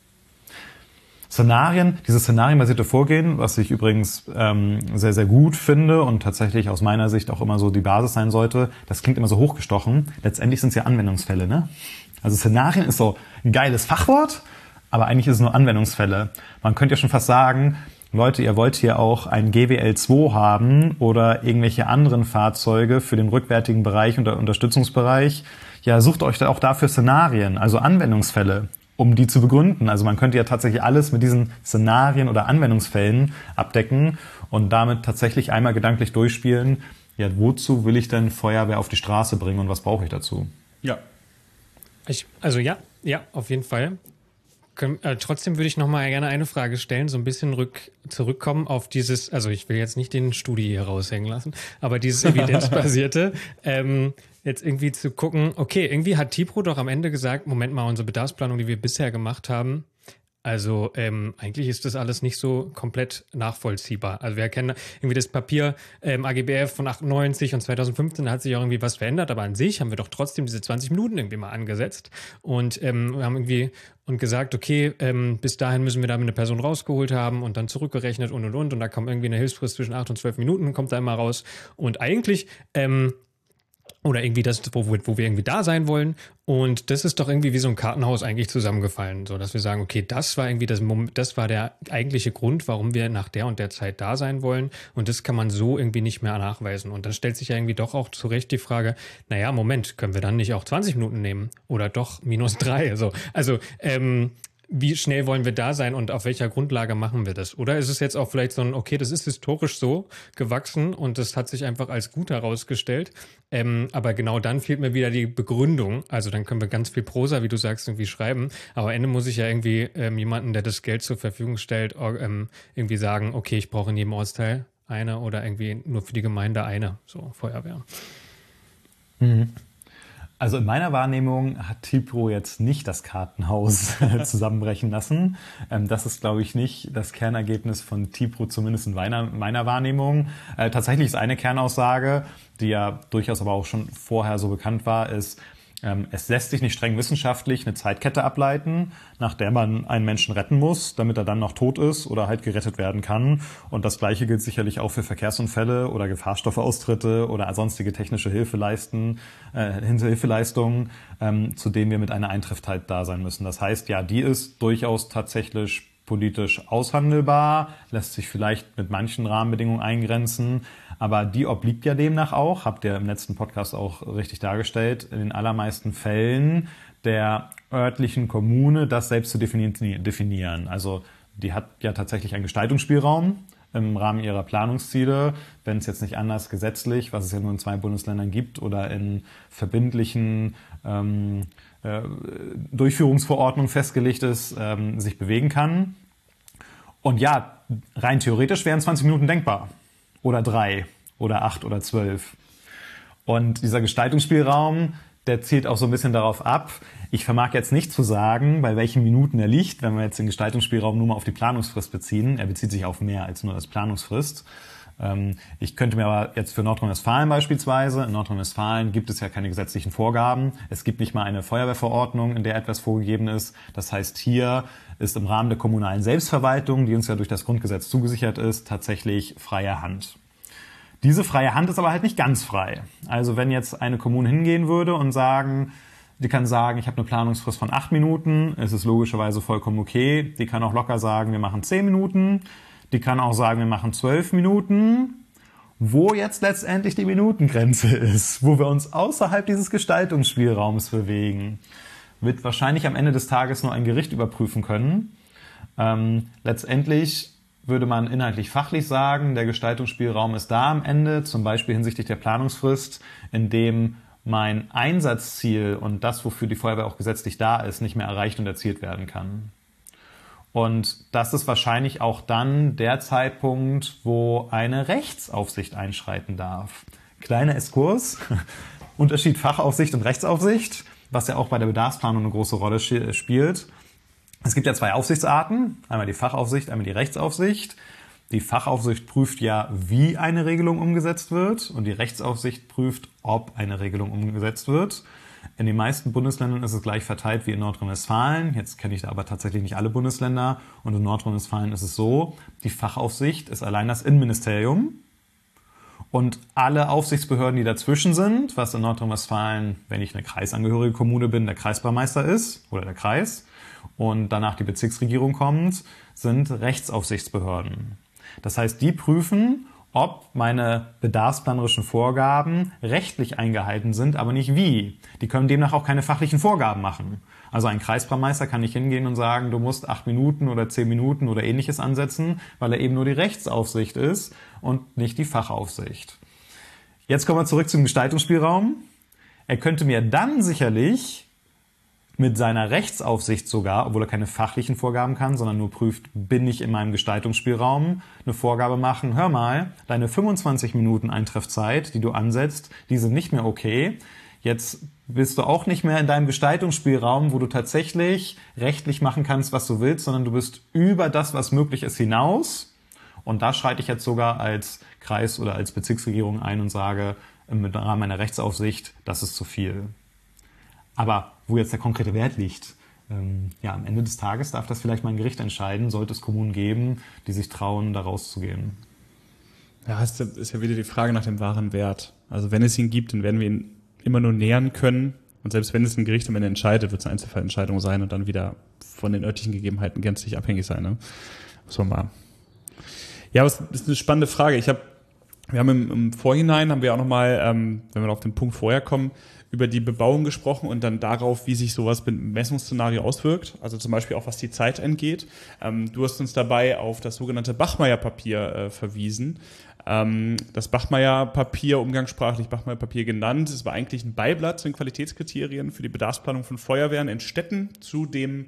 Dieses szenarienbasierte Vorgehen, was ich übrigens sehr, sehr gut finde und tatsächlich aus meiner Sicht auch immer so die Basis sein sollte, das klingt immer so hochgestochen. Letztendlich sind es ja Anwendungsfälle, ne? Also Szenarien ist so ein geiles Fachwort, aber eigentlich ist es nur Anwendungsfälle. Man könnte ja schon fast sagen, Leute, ihr wollt hier auch ein GWL 2 haben oder irgendwelche anderen Fahrzeuge für den rückwärtigen Bereich und Unterstützungsbereich. Ja, sucht euch da auch dafür Szenarien, also Anwendungsfälle, um die zu begründen. Also man könnte ja tatsächlich alles mit diesen Szenarien oder Anwendungsfällen abdecken und damit tatsächlich einmal gedanklich durchspielen, ja, wozu will ich denn Feuerwehr auf die Straße bringen und was brauche ich dazu? Ja. Ja, auf jeden Fall. Trotzdem würde ich noch mal gerne eine Frage stellen, so ein bisschen zurückkommen auf dieses, also ich will jetzt nicht den Studi hier raushängen lassen, aber dieses evidenzbasierte, jetzt irgendwie zu gucken, okay, irgendwie hat TIPRO doch am Ende gesagt, Moment mal, unsere Bedarfsplanung, die wir bisher gemacht haben, also eigentlich ist das alles nicht so komplett nachvollziehbar. Also wir kennen irgendwie das Papier AGBF von 98 und 2015, da hat sich auch irgendwie was verändert, aber an sich haben wir doch trotzdem diese 20 Minuten irgendwie mal angesetzt und wir haben irgendwie gesagt, okay, bis dahin müssen wir da eine Person rausgeholt haben und dann zurückgerechnet und da kommt irgendwie eine Hilfsfrist zwischen 8 und 12 Minuten, kommt da immer raus und eigentlich Oder irgendwie das, wo wir irgendwie da sein wollen. Und das ist doch irgendwie wie so ein Kartenhaus eigentlich zusammengefallen. So, dass wir sagen, okay, das war irgendwie das war der eigentliche Grund, warum wir nach der und der Zeit da sein wollen. Und das kann man so irgendwie nicht mehr nachweisen. Und dann stellt sich ja irgendwie doch auch zu Recht die Frage, naja, Moment, können wir dann nicht auch 20 Minuten nehmen? Oder doch -3? Also, wie schnell wollen wir da sein und auf welcher Grundlage machen wir das? Oder ist es jetzt auch vielleicht so ein, okay, das ist historisch so gewachsen und das hat sich einfach als gut herausgestellt. Aber genau dann fehlt mir wieder die Begründung. Also dann können wir ganz viel Prosa, wie du sagst, irgendwie schreiben. Aber am Ende muss ich ja irgendwie jemanden, der das Geld zur Verfügung stellt, irgendwie sagen, okay, ich brauche in jedem Ortsteil eine oder irgendwie nur für die Gemeinde eine, so Feuerwehr. Also in meiner Wahrnehmung hat TIPRO jetzt nicht das Kartenhaus zusammenbrechen lassen. Das ist, glaube ich, nicht das Kernergebnis von TIPRO, zumindest in meiner Wahrnehmung. Tatsächlich ist eine Kernaussage, die ja durchaus aber auch schon vorher so bekannt war, ist, es lässt sich nicht streng wissenschaftlich eine Zeitkette ableiten, nach der man einen Menschen retten muss, damit er dann noch tot ist oder halt gerettet werden kann. Und das Gleiche gilt sicherlich auch für Verkehrsunfälle oder Gefahrstoffeaustritte oder sonstige technische Hilfeleistungen, zu denen wir mit einer Eintreffzeit da sein müssen. Das heißt, ja, die ist durchaus tatsächlich politisch aushandelbar, lässt sich vielleicht mit manchen Rahmenbedingungen eingrenzen, aber die obliegt ja demnach auch, habt ihr im letzten Podcast auch richtig dargestellt, in den allermeisten Fällen der örtlichen Kommune, das selbst zu definieren. Also die hat ja tatsächlich einen Gestaltungsspielraum im Rahmen ihrer Planungsziele, wenn es jetzt nicht anders gesetzlich, was es ja nur in 2 Bundesländern gibt, oder in verbindlichen Durchführungsverordnung festgelegt ist, sich bewegen kann. Und ja, rein theoretisch wären 20 Minuten denkbar. Oder 3 oder 8 oder 12. Und dieser Gestaltungsspielraum, der zielt auch so ein bisschen darauf ab. Ich vermag jetzt nicht zu sagen, bei welchen Minuten er liegt, wenn wir jetzt den Gestaltungsspielraum nur mal auf die Planungsfrist beziehen. Er bezieht sich auf mehr als nur das Planungsfrist. Ich könnte mir aber jetzt für Nordrhein-Westfalen beispielsweise, in Nordrhein-Westfalen gibt es ja keine gesetzlichen Vorgaben. Es gibt nicht mal eine Feuerwehrverordnung, in der etwas vorgegeben ist. Das heißt, hier ist im Rahmen der kommunalen Selbstverwaltung, die uns ja durch das Grundgesetz zugesichert ist, tatsächlich freie Hand. Diese freie Hand ist aber halt nicht ganz frei. Also wenn jetzt eine Kommune hingehen würde und die kann sagen, ich habe eine Planungsfrist von 8 Minuten, es ist logischerweise vollkommen okay. Die kann auch locker sagen, wir machen 10 Minuten. Die kann auch sagen, wir machen 12 Minuten, wo jetzt letztendlich die Minutengrenze ist, wo wir uns außerhalb dieses Gestaltungsspielraums bewegen, wird wahrscheinlich am Ende des Tages nur ein Gericht überprüfen können. Letztendlich würde man inhaltlich fachlich sagen, der Gestaltungsspielraum ist da am Ende, zum Beispiel hinsichtlich der Planungsfrist, in dem mein Einsatzziel und das, wofür die Feuerwehr auch gesetzlich da ist, nicht mehr erreicht und erzielt werden kann. Und das ist wahrscheinlich auch dann der Zeitpunkt, wo eine Rechtsaufsicht einschreiten darf. Kleiner Exkurs, Unterschied Fachaufsicht und Rechtsaufsicht, was ja auch bei der Bedarfsplanung eine große Rolle spielt. Es gibt ja 2 Aufsichtsarten, einmal die Fachaufsicht, einmal die Rechtsaufsicht. Die Fachaufsicht prüft ja, wie eine Regelung umgesetzt wird und die Rechtsaufsicht prüft, ob eine Regelung umgesetzt wird. In den meisten Bundesländern ist es gleich verteilt wie in Nordrhein-Westfalen. Jetzt kenne ich da aber tatsächlich nicht alle Bundesländer. Und in Nordrhein-Westfalen ist es so, die Fachaufsicht ist allein das Innenministerium. Und alle Aufsichtsbehörden, die dazwischen sind, was in Nordrhein-Westfalen, wenn ich eine kreisangehörige Kommune bin, der Kreisbaumeister ist oder der Kreis und danach die Bezirksregierung kommt, sind Rechtsaufsichtsbehörden. Das heißt, die prüfen, ob meine bedarfsplanerischen Vorgaben rechtlich eingehalten sind, aber nicht wie. Die können demnach auch keine fachlichen Vorgaben machen. Also ein Kreisbaumeister kann nicht hingehen und sagen, du musst 8 Minuten oder 10 Minuten oder ähnliches ansetzen, weil er eben nur die Rechtsaufsicht ist und nicht die Fachaufsicht. Jetzt kommen wir zurück zum Gestaltungsspielraum. Er könnte mir dann sicherlich mit seiner Rechtsaufsicht sogar, obwohl er keine fachlichen Vorgaben kann, sondern nur prüft, bin ich in meinem Gestaltungsspielraum, eine Vorgabe machen, hör mal, deine 25 Minuten Eintreffzeit, die du ansetzt, die sind nicht mehr okay. Jetzt bist du auch nicht mehr in deinem Gestaltungsspielraum, wo du tatsächlich rechtlich machen kannst, was du willst, sondern du bist über das, was möglich ist, hinaus. Und da schreite ich jetzt sogar als Kreis oder als Bezirksregierung ein und sage, im Rahmen meiner Rechtsaufsicht, das ist zu viel. Aber wo jetzt der konkrete Wert liegt, am Ende des Tages darf das vielleicht mal ein Gericht entscheiden, sollte es Kommunen geben, die sich trauen, da rauszugehen. Ja, ist ja wieder die Frage nach dem wahren Wert. Also wenn es ihn gibt, dann werden wir ihn immer nur nähern können. Und selbst wenn es ein Gericht am Ende entscheidet, wird es eine Einzelfallentscheidung sein und dann wieder von den örtlichen Gegebenheiten gänzlich abhängig sein. Ne? So mal. Ja, das ist eine spannende Frage. Wir haben im Vorhinein, haben wir auch nochmal, wenn wir auf den Punkt vorher kommen, über die Bebauung gesprochen und dann darauf, wie sich sowas mit einem Messungsszenario auswirkt. Also zum Beispiel auch, was die Zeit angeht. Du hast uns dabei auf das sogenannte Bachmeier-Papier verwiesen. Das Bachmeier-Papier, umgangssprachlich Bachmeier-Papier genannt, es war eigentlich ein Beiblatt zu den Qualitätskriterien für die Bedarfsplanung von Feuerwehren in Städten zu dem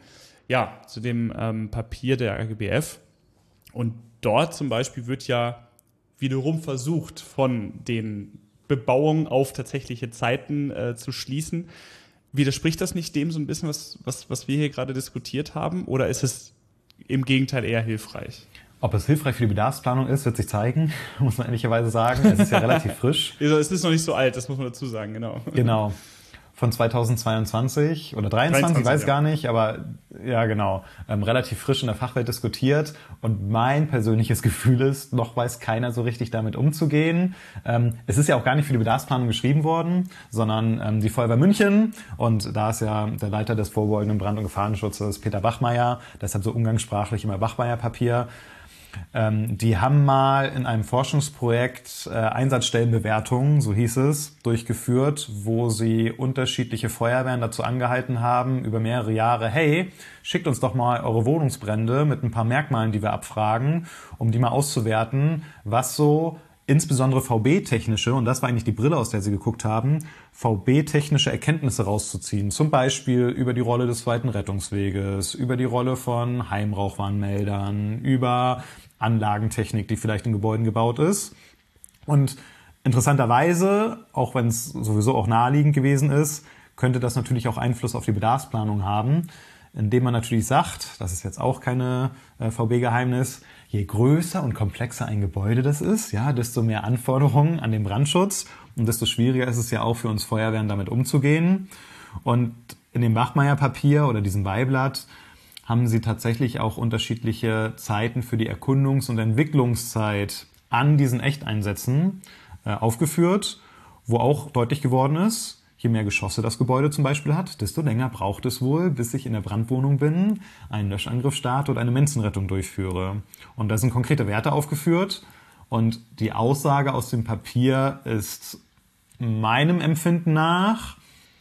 Papier der AGBF. Und dort zum Beispiel wird ja wiederum versucht, von den Bebauungen auf tatsächliche Zeiten zu schließen. Widerspricht das nicht dem so ein bisschen, was wir hier gerade diskutiert haben? Oder ist es im Gegenteil eher hilfreich? Ob es hilfreich für die Bedarfsplanung ist, wird sich zeigen, muss man ehrlicherweise sagen. Es ist ja relativ frisch. Es ist noch nicht so alt, das muss man dazu sagen, genau. Genau. Von 2022 oder 23, ich weiß ja. gar nicht, aber ja genau, relativ frisch in der Fachwelt diskutiert und mein persönliches Gefühl ist, noch weiß keiner so richtig damit umzugehen. Es ist ja auch gar nicht für die Bedarfsplanung geschrieben worden, sondern die Feuerwehr München und da ist ja der Leiter des vorbeugenden Brand- und Gefahrenschutzes Peter Bachmeier, deshalb so umgangssprachlich immer Bachmeier-Papier. Die haben mal in einem Forschungsprojekt Einsatzstellenbewertungen, so hieß es, durchgeführt, wo sie unterschiedliche Feuerwehren dazu angehalten haben, über mehrere Jahre, hey, schickt uns doch mal eure Wohnungsbrände mit ein paar Merkmalen, die wir abfragen, um die mal auszuwerten, was so insbesondere VB-technische, und das war eigentlich die Brille, aus der sie geguckt haben, VB-technische Erkenntnisse rauszuziehen. Zum Beispiel über die Rolle des zweiten Rettungsweges, über die Rolle von Heimrauchwarnmeldern, über Anlagentechnik, die vielleicht in Gebäuden gebaut ist. Und interessanterweise, auch wenn es sowieso auch naheliegend gewesen ist, könnte das natürlich auch Einfluss auf die Bedarfsplanung haben, indem man natürlich sagt, das ist jetzt auch keine VB-Geheimnis, je größer und komplexer ein Gebäude das ist, ja, desto mehr Anforderungen an den Brandschutz und desto schwieriger ist es ja auch für uns Feuerwehren damit umzugehen. Und in dem Bachmeier-Papier oder diesem Beiblatt haben sie tatsächlich auch unterschiedliche Zeiten für die Erkundungs- und Entwicklungszeit an diesen Echteinsätzen aufgeführt, wo auch deutlich geworden ist, je mehr Geschosse das Gebäude zum Beispiel hat, desto länger braucht es wohl, bis ich in der Brandwohnung bin, einen Löschangriff starte oder eine Menschenrettung durchführe. Und da sind konkrete Werte aufgeführt und die Aussage aus dem Papier ist meinem Empfinden nach,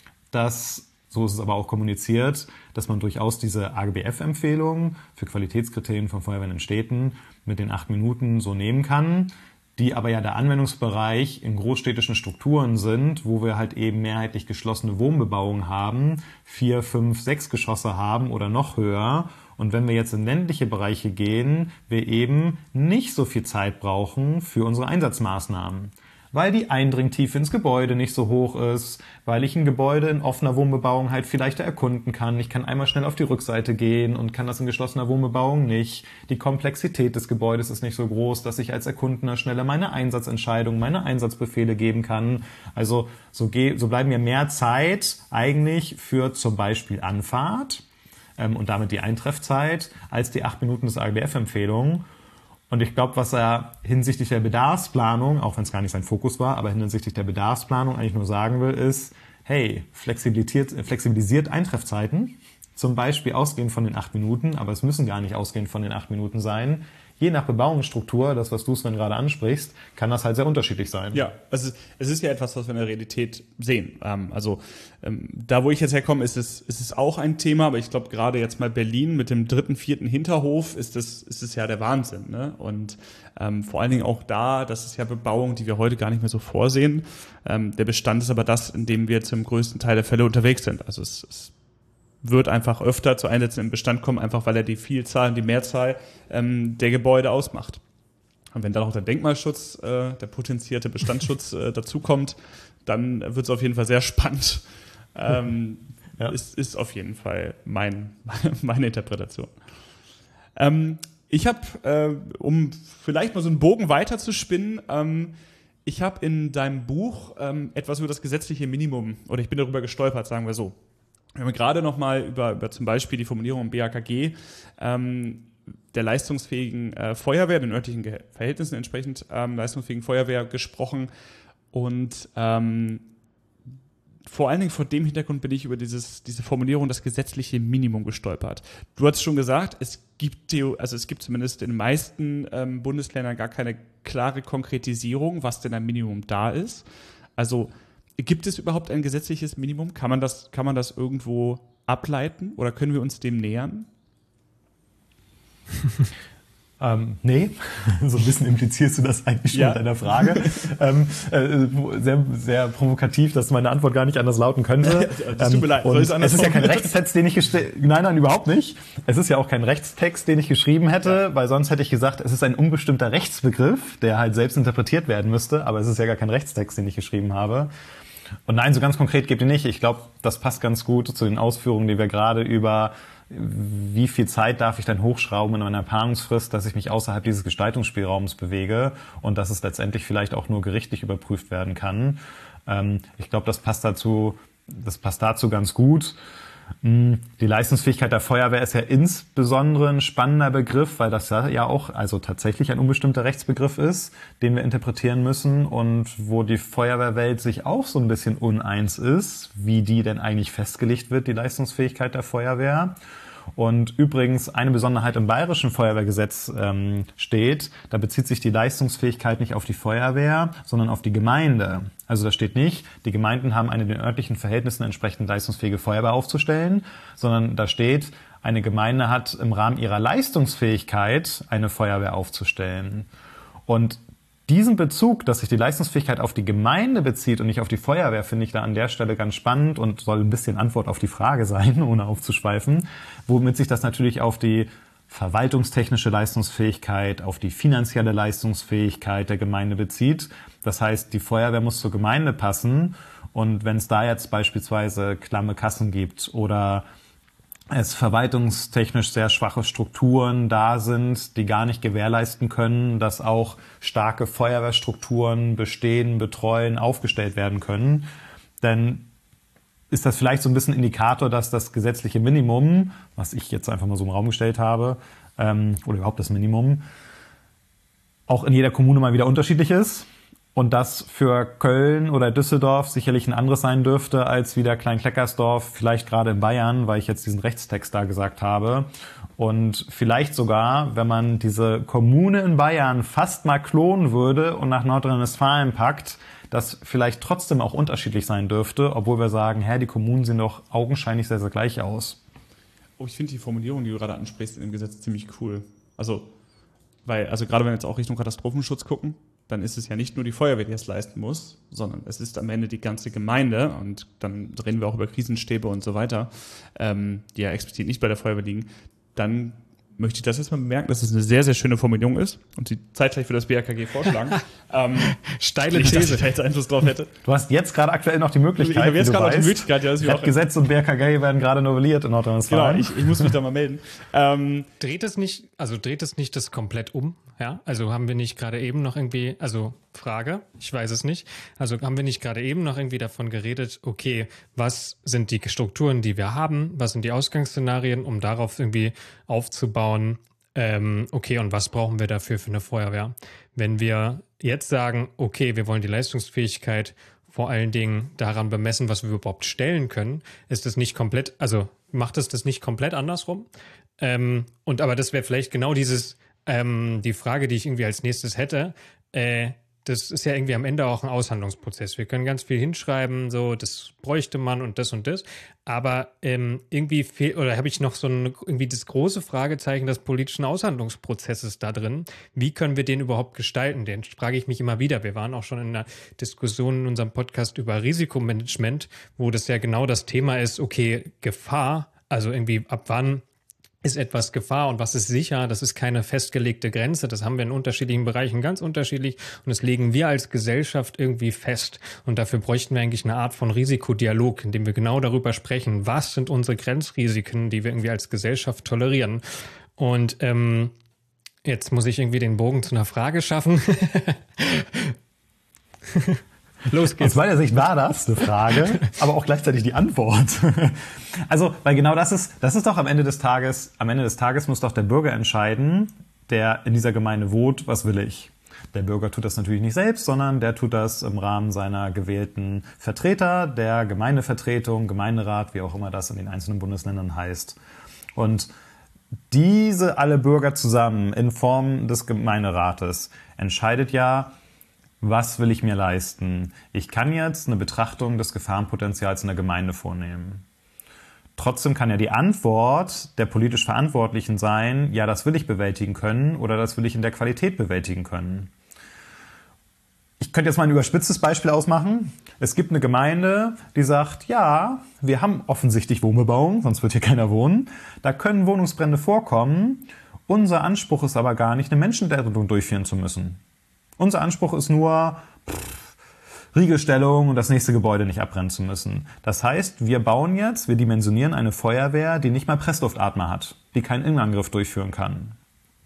dass, so ist es aber auch kommuniziert, dass man durchaus diese AGBF-Empfehlung für Qualitätskriterien von Feuerwehren in Städten mit den 8 Minuten so nehmen kann, die aber ja der Anwendungsbereich in großstädtischen Strukturen sind, wo wir halt eben mehrheitlich geschlossene Wohnbebauung haben, 4, 5, 6 Geschosse haben oder noch höher. Und wenn wir jetzt in ländliche Bereiche gehen, wir eben nicht so viel Zeit brauchen für unsere Einsatzmaßnahmen. Weil die Eindringtiefe ins Gebäude nicht so hoch ist, weil ich ein Gebäude in offener Wohnbebauung halt vielleicht erkunden kann. Ich kann einmal schnell auf die Rückseite gehen und kann das in geschlossener Wohnbebauung nicht. Die Komplexität des Gebäudes ist nicht so groß, dass ich als Erkundender schneller meine Einsatzentscheidungen, meine Einsatzbefehle geben kann. Also so bleiben mir mehr Zeit eigentlich für zum Beispiel Anfahrt und damit die Eintreffzeit als die 8 Minuten des AGBF-Empfehlungen. Und ich glaube, was er hinsichtlich der Bedarfsplanung, auch wenn es gar nicht sein Fokus war, aber hinsichtlich der Bedarfsplanung eigentlich nur sagen will, ist, hey, flexibilisiert Eintreffzeiten, zum Beispiel ausgehend von den 8 Minuten, aber es müssen gar nicht ausgehend von den 8 Minuten sein. Je nach Bebauungsstruktur, das, was du, Sven, gerade ansprichst, kann das halt sehr unterschiedlich sein. Ja, es ist ja etwas, was wir in der Realität sehen. Da, wo ich jetzt herkomme, ist es auch ein Thema, aber ich glaube, gerade jetzt mal Berlin mit dem 3., 4. Hinterhof ist es ja der Wahnsinn. Ne? Und vor allen Dingen auch da, das ist ja Bebauung, die wir heute gar nicht mehr so vorsehen. Der Bestand ist aber das, in dem wir zum größten Teil der Fälle unterwegs sind. Also es wird einfach öfter zu Einsätzen im Bestand kommen, einfach weil er die Vielzahl und die Mehrzahl der Gebäude ausmacht. Und wenn dann auch der Denkmalschutz, der potenzierte Bestandsschutz dazukommt, dann wird es auf jeden Fall sehr spannend. Ja. Ist auf jeden Fall meine Interpretation. Ich habe, um vielleicht mal so einen Bogen weiter zu spinnen, ich habe in deinem Buch etwas über das gesetzliche Minimum, oder ich bin darüber gestolpert, sagen wir so. Wir haben gerade noch mal über zum Beispiel die Formulierung im BAKG der leistungsfähigen Feuerwehr, den örtlichen Verhältnissen entsprechend leistungsfähigen Feuerwehr gesprochen. Und vor allen Dingen vor dem Hintergrund bin ich über diese Formulierung, das gesetzliche Minimum, gestolpert. Du hast schon gesagt, es gibt zumindest in den meisten Bundesländern gar keine klare Konkretisierung, was denn ein Minimum da ist. Also gibt es überhaupt ein gesetzliches Minimum? Kann man das irgendwo ableiten oder können wir uns dem nähern? Nee, so ein bisschen implizierst du das eigentlich schon mit deiner Frage. Sehr, sehr provokativ, dass meine Antwort gar nicht anders lauten könnte. Das tut mir leid. Es ist ja kein Rechtstext, den ich nein, überhaupt nicht. Es ist ja auch kein Rechtstext, den ich geschrieben hätte, weil sonst hätte ich gesagt, es ist ein unbestimmter Rechtsbegriff, der halt selbst interpretiert werden müsste, aber es ist ja gar kein Rechtstext, den ich geschrieben habe. Und nein, so ganz konkret gibt es nicht. Ich glaube, das passt ganz gut zu den Ausführungen, die wir gerade über wie viel Zeit darf ich dann hochschrauben in meiner Planungsfrist, dass ich mich außerhalb dieses Gestaltungsspielraums bewege und dass es letztendlich vielleicht auch nur gerichtlich überprüft werden kann. Ich glaube, das passt dazu ganz gut. Die Leistungsfähigkeit der Feuerwehr ist ja insbesondere ein spannender Begriff, weil das ja auch also tatsächlich ein unbestimmter Rechtsbegriff ist, den wir interpretieren müssen und wo die Feuerwehrwelt sich auch so ein bisschen uneins ist, wie die denn eigentlich festgelegt wird, die Leistungsfähigkeit der Feuerwehr. Und übrigens eine Besonderheit im Bayerischen Feuerwehrgesetz steht, da bezieht sich die Leistungsfähigkeit nicht auf die Feuerwehr, sondern auf die Gemeinde. Also da steht nicht, die Gemeinden haben eine den örtlichen Verhältnissen entsprechend leistungsfähige Feuerwehr aufzustellen, sondern da steht, eine Gemeinde hat im Rahmen ihrer Leistungsfähigkeit eine Feuerwehr aufzustellen. Und diesen Bezug, dass sich die Leistungsfähigkeit auf die Gemeinde bezieht und nicht auf die Feuerwehr, finde ich da an der Stelle ganz spannend und soll ein bisschen Antwort auf die Frage sein, ohne aufzuschweifen, womit sich das natürlich auf die verwaltungstechnische Leistungsfähigkeit, auf die finanzielle Leistungsfähigkeit der Gemeinde bezieht. Das heißt, die Feuerwehr muss zur Gemeinde passen und wenn es da jetzt beispielsweise klamme Kassen gibt oder es verwaltungstechnisch sehr schwache Strukturen da sind, die gar nicht gewährleisten können, dass auch starke Feuerwehrstrukturen bestehen, betreuen, aufgestellt werden können, dann ist das vielleicht so ein bisschen Indikator, dass das gesetzliche Minimum, was ich jetzt einfach mal so im Raum gestellt habe, oder überhaupt das Minimum, auch in jeder Kommune mal wieder unterschiedlich ist. Und das für Köln oder Düsseldorf sicherlich ein anderes sein dürfte als wieder Klein-Kleckersdorf, vielleicht gerade in Bayern, weil ich jetzt diesen Rechtstext da gesagt habe. Und vielleicht sogar, wenn man diese Kommune in Bayern fast mal klonen würde und nach Nordrhein-Westfalen packt, das vielleicht trotzdem auch unterschiedlich sein dürfte, obwohl wir sagen, die Kommunen sehen doch augenscheinlich sehr, sehr gleich aus. Oh, ich finde die Formulierung, die du gerade ansprichst, in dem Gesetz ziemlich cool. Also gerade wenn wir jetzt auch Richtung Katastrophenschutz gucken, dann ist es ja nicht nur die Feuerwehr, die es leisten muss, sondern es ist am Ende die ganze Gemeinde und dann reden wir auch über Krisenstäbe und so weiter, die ja explizit nicht bei der Feuerwehr liegen. Dann möchte ich das jetzt mal bemerken, dass es eine sehr, sehr schöne Formulierung ist und sie zeitgleich für das BRKG vorschlagen. Steile nicht, These. dass ich da jetzt Einfluss drauf hätte. Du hast jetzt gerade aktuell noch die Möglichkeit, Ich habe jetzt gerade noch die Möglichkeit, Gesetz und BRKG werden gerade novelliert in Nordrhein-Westfalen. Genau, ich muss mich da mal melden. Dreht es nicht das komplett um? Ja, also haben wir nicht gerade eben noch irgendwie, also Frage, ich weiß es nicht, also haben wir nicht gerade eben noch irgendwie davon geredet, okay, was sind die Strukturen, die wir haben, was sind die Ausgangsszenarien, um darauf irgendwie aufzubauen, okay, und was brauchen wir dafür für eine Feuerwehr? Wenn wir jetzt sagen, okay, wir wollen die Leistungsfähigkeit vor allen Dingen daran bemessen, was wir überhaupt stellen können, ist das nicht komplett, also macht es das nicht komplett andersrum? Aber das wäre vielleicht genau die Frage, die ich irgendwie als nächstes hätte, das ist ja irgendwie am Ende auch ein Aushandlungsprozess. Wir können ganz viel hinschreiben, so, das bräuchte man und das, aber irgendwie fehlt, oder habe ich noch irgendwie das große Fragezeichen des politischen Aushandlungsprozesses da drin. Wie können wir den überhaupt gestalten? Den frage ich mich immer wieder. Wir waren auch schon in einer Diskussion in unserem Podcast über Risikomanagement, wo das ja genau das Thema ist, okay, Gefahr, also irgendwie ab wann ist etwas Gefahr und was ist sicher? Das ist keine festgelegte Grenze. Das haben wir in unterschiedlichen Bereichen ganz unterschiedlich und das legen wir als Gesellschaft irgendwie fest. Und dafür bräuchten wir eigentlich eine Art von Risikodialog, in dem wir genau darüber sprechen, was sind unsere Grenzrisiken, die wir irgendwie als Gesellschaft tolerieren. Und jetzt muss ich irgendwie den Bogen zu einer Frage schaffen. Los geht's. Aus meiner Sicht war das eine Frage, aber auch gleichzeitig die Antwort. Also, weil genau das ist doch am Ende des Tages muss doch der Bürger entscheiden, der in dieser Gemeinde wohnt, was will ich. Der Bürger tut das natürlich nicht selbst, sondern der tut das im Rahmen seiner gewählten Vertreter, der Gemeindevertretung, Gemeinderat, wie auch immer das in den einzelnen Bundesländern heißt. Und diese alle Bürger zusammen in Form des Gemeinderates entscheidet ja, was will ich mir leisten? Ich kann jetzt eine Betrachtung des Gefahrenpotenzials in der Gemeinde vornehmen. Trotzdem kann ja die Antwort der politisch Verantwortlichen sein, ja, das will ich bewältigen können oder das will ich in der Qualität bewältigen können. Ich könnte jetzt mal ein überspitztes Beispiel ausmachen. Es gibt eine Gemeinde, die sagt, ja, wir haben offensichtlich Wohnbebauung, sonst wird hier keiner wohnen. Da können Wohnungsbrände vorkommen. Unser Anspruch ist aber gar nicht, eine Menschenrettung durchführen zu müssen. Unser Anspruch ist nur, Riegelstellung und das nächste Gebäude nicht abbrennen zu müssen. Das heißt, wir dimensionieren eine Feuerwehr, die nicht mal Pressluftatmer hat, die keinen Innenangriff durchführen kann.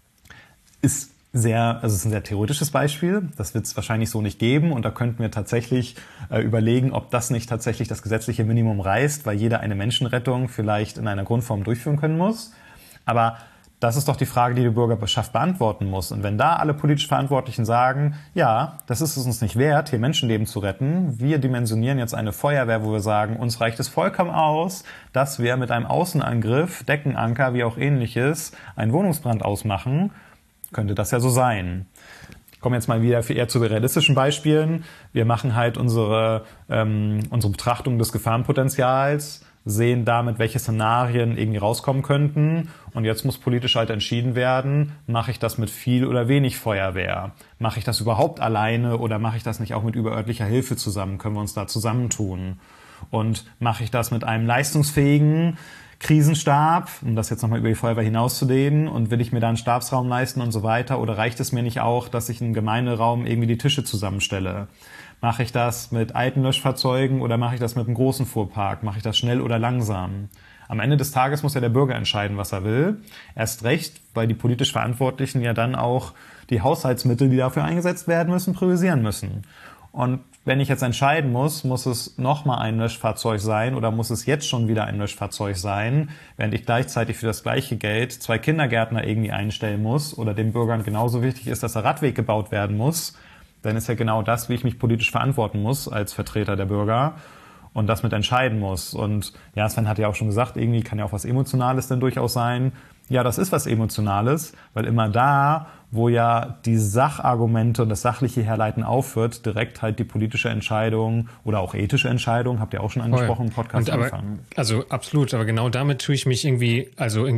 Es ist ein sehr theoretisches Beispiel, das wird es wahrscheinlich so nicht geben und da könnten wir tatsächlich überlegen, ob das nicht tatsächlich das gesetzliche Minimum reißt, weil jeder eine Menschenrettung vielleicht in einer Grundform durchführen können muss. Aber das ist doch die Frage, die die Bürgerschaft beantworten muss. Und wenn da alle politisch Verantwortlichen sagen, ja, das ist es uns nicht wert, hier Menschenleben zu retten, wir dimensionieren jetzt eine Feuerwehr, wo wir sagen, uns reicht es vollkommen aus, dass wir mit einem Außenangriff, Deckenanker, wie auch ähnliches, einen Wohnungsbrand ausmachen, könnte das ja so sein. Ich komme jetzt mal wieder eher zu realistischen Beispielen. Wir machen halt unsere Betrachtung des Gefahrenpotenzials, sehen damit, welche Szenarien irgendwie rauskommen könnten. Und jetzt muss politisch halt entschieden werden, mache ich das mit viel oder wenig Feuerwehr? Mache ich das überhaupt alleine oder mache ich das nicht auch mit überörtlicher Hilfe zusammen? Können wir uns da zusammentun? Und mache ich das mit einem leistungsfähigen Krisenstab, um das jetzt nochmal über die Feuerwehr hinauszudehnen, und will ich mir da einen Stabsraum leisten und so weiter? Oder reicht es mir nicht auch, dass ich im Gemeinderaum irgendwie die Tische zusammenstelle? Mache ich das mit alten Löschfahrzeugen oder mache ich das mit einem großen Fuhrpark? Mache ich das schnell oder langsam? Am Ende des Tages muss ja der Bürger entscheiden, was er will. Erst recht, weil die politisch Verantwortlichen ja dann auch die Haushaltsmittel, die dafür eingesetzt werden müssen, priorisieren müssen. Und wenn ich jetzt entscheiden muss es nochmal ein Löschfahrzeug sein oder muss es jetzt schon wieder ein Löschfahrzeug sein, während ich gleichzeitig für das gleiche Geld 2 Kindergärtner irgendwie einstellen muss oder den Bürgern genauso wichtig ist, dass der Radweg gebaut werden muss, dann ist ja genau das, wie ich mich politisch verantworten muss als Vertreter der Bürger und das mit entscheiden muss. Und ja, Sven hat ja auch schon gesagt, irgendwie kann ja auch was Emotionales dann durchaus sein. Ja, das ist was Emotionales, weil immer da, wo ja die Sachargumente und das sachliche Herleiten aufhört, direkt halt die politische Entscheidung oder auch ethische Entscheidung, habt ihr auch schon angesprochen im Podcast anfangen. Also absolut, aber genau damit tue ich mich irgendwie,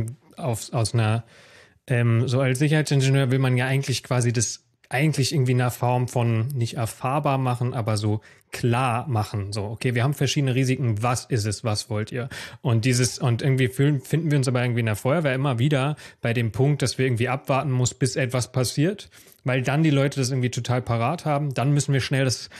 aus einer, so als Sicherheitsingenieur will man ja eigentlich quasi das eigentlich irgendwie in einer Form von nicht erfahrbar machen, aber so klar machen. So, okay, wir haben verschiedene Risiken. Was ist es? Was wollt ihr? Und irgendwie finden wir uns aber irgendwie in der Feuerwehr immer wieder bei dem Punkt, dass wir irgendwie abwarten muss, bis etwas passiert, weil dann die Leute das irgendwie total parat haben. Dann müssen wir schnell das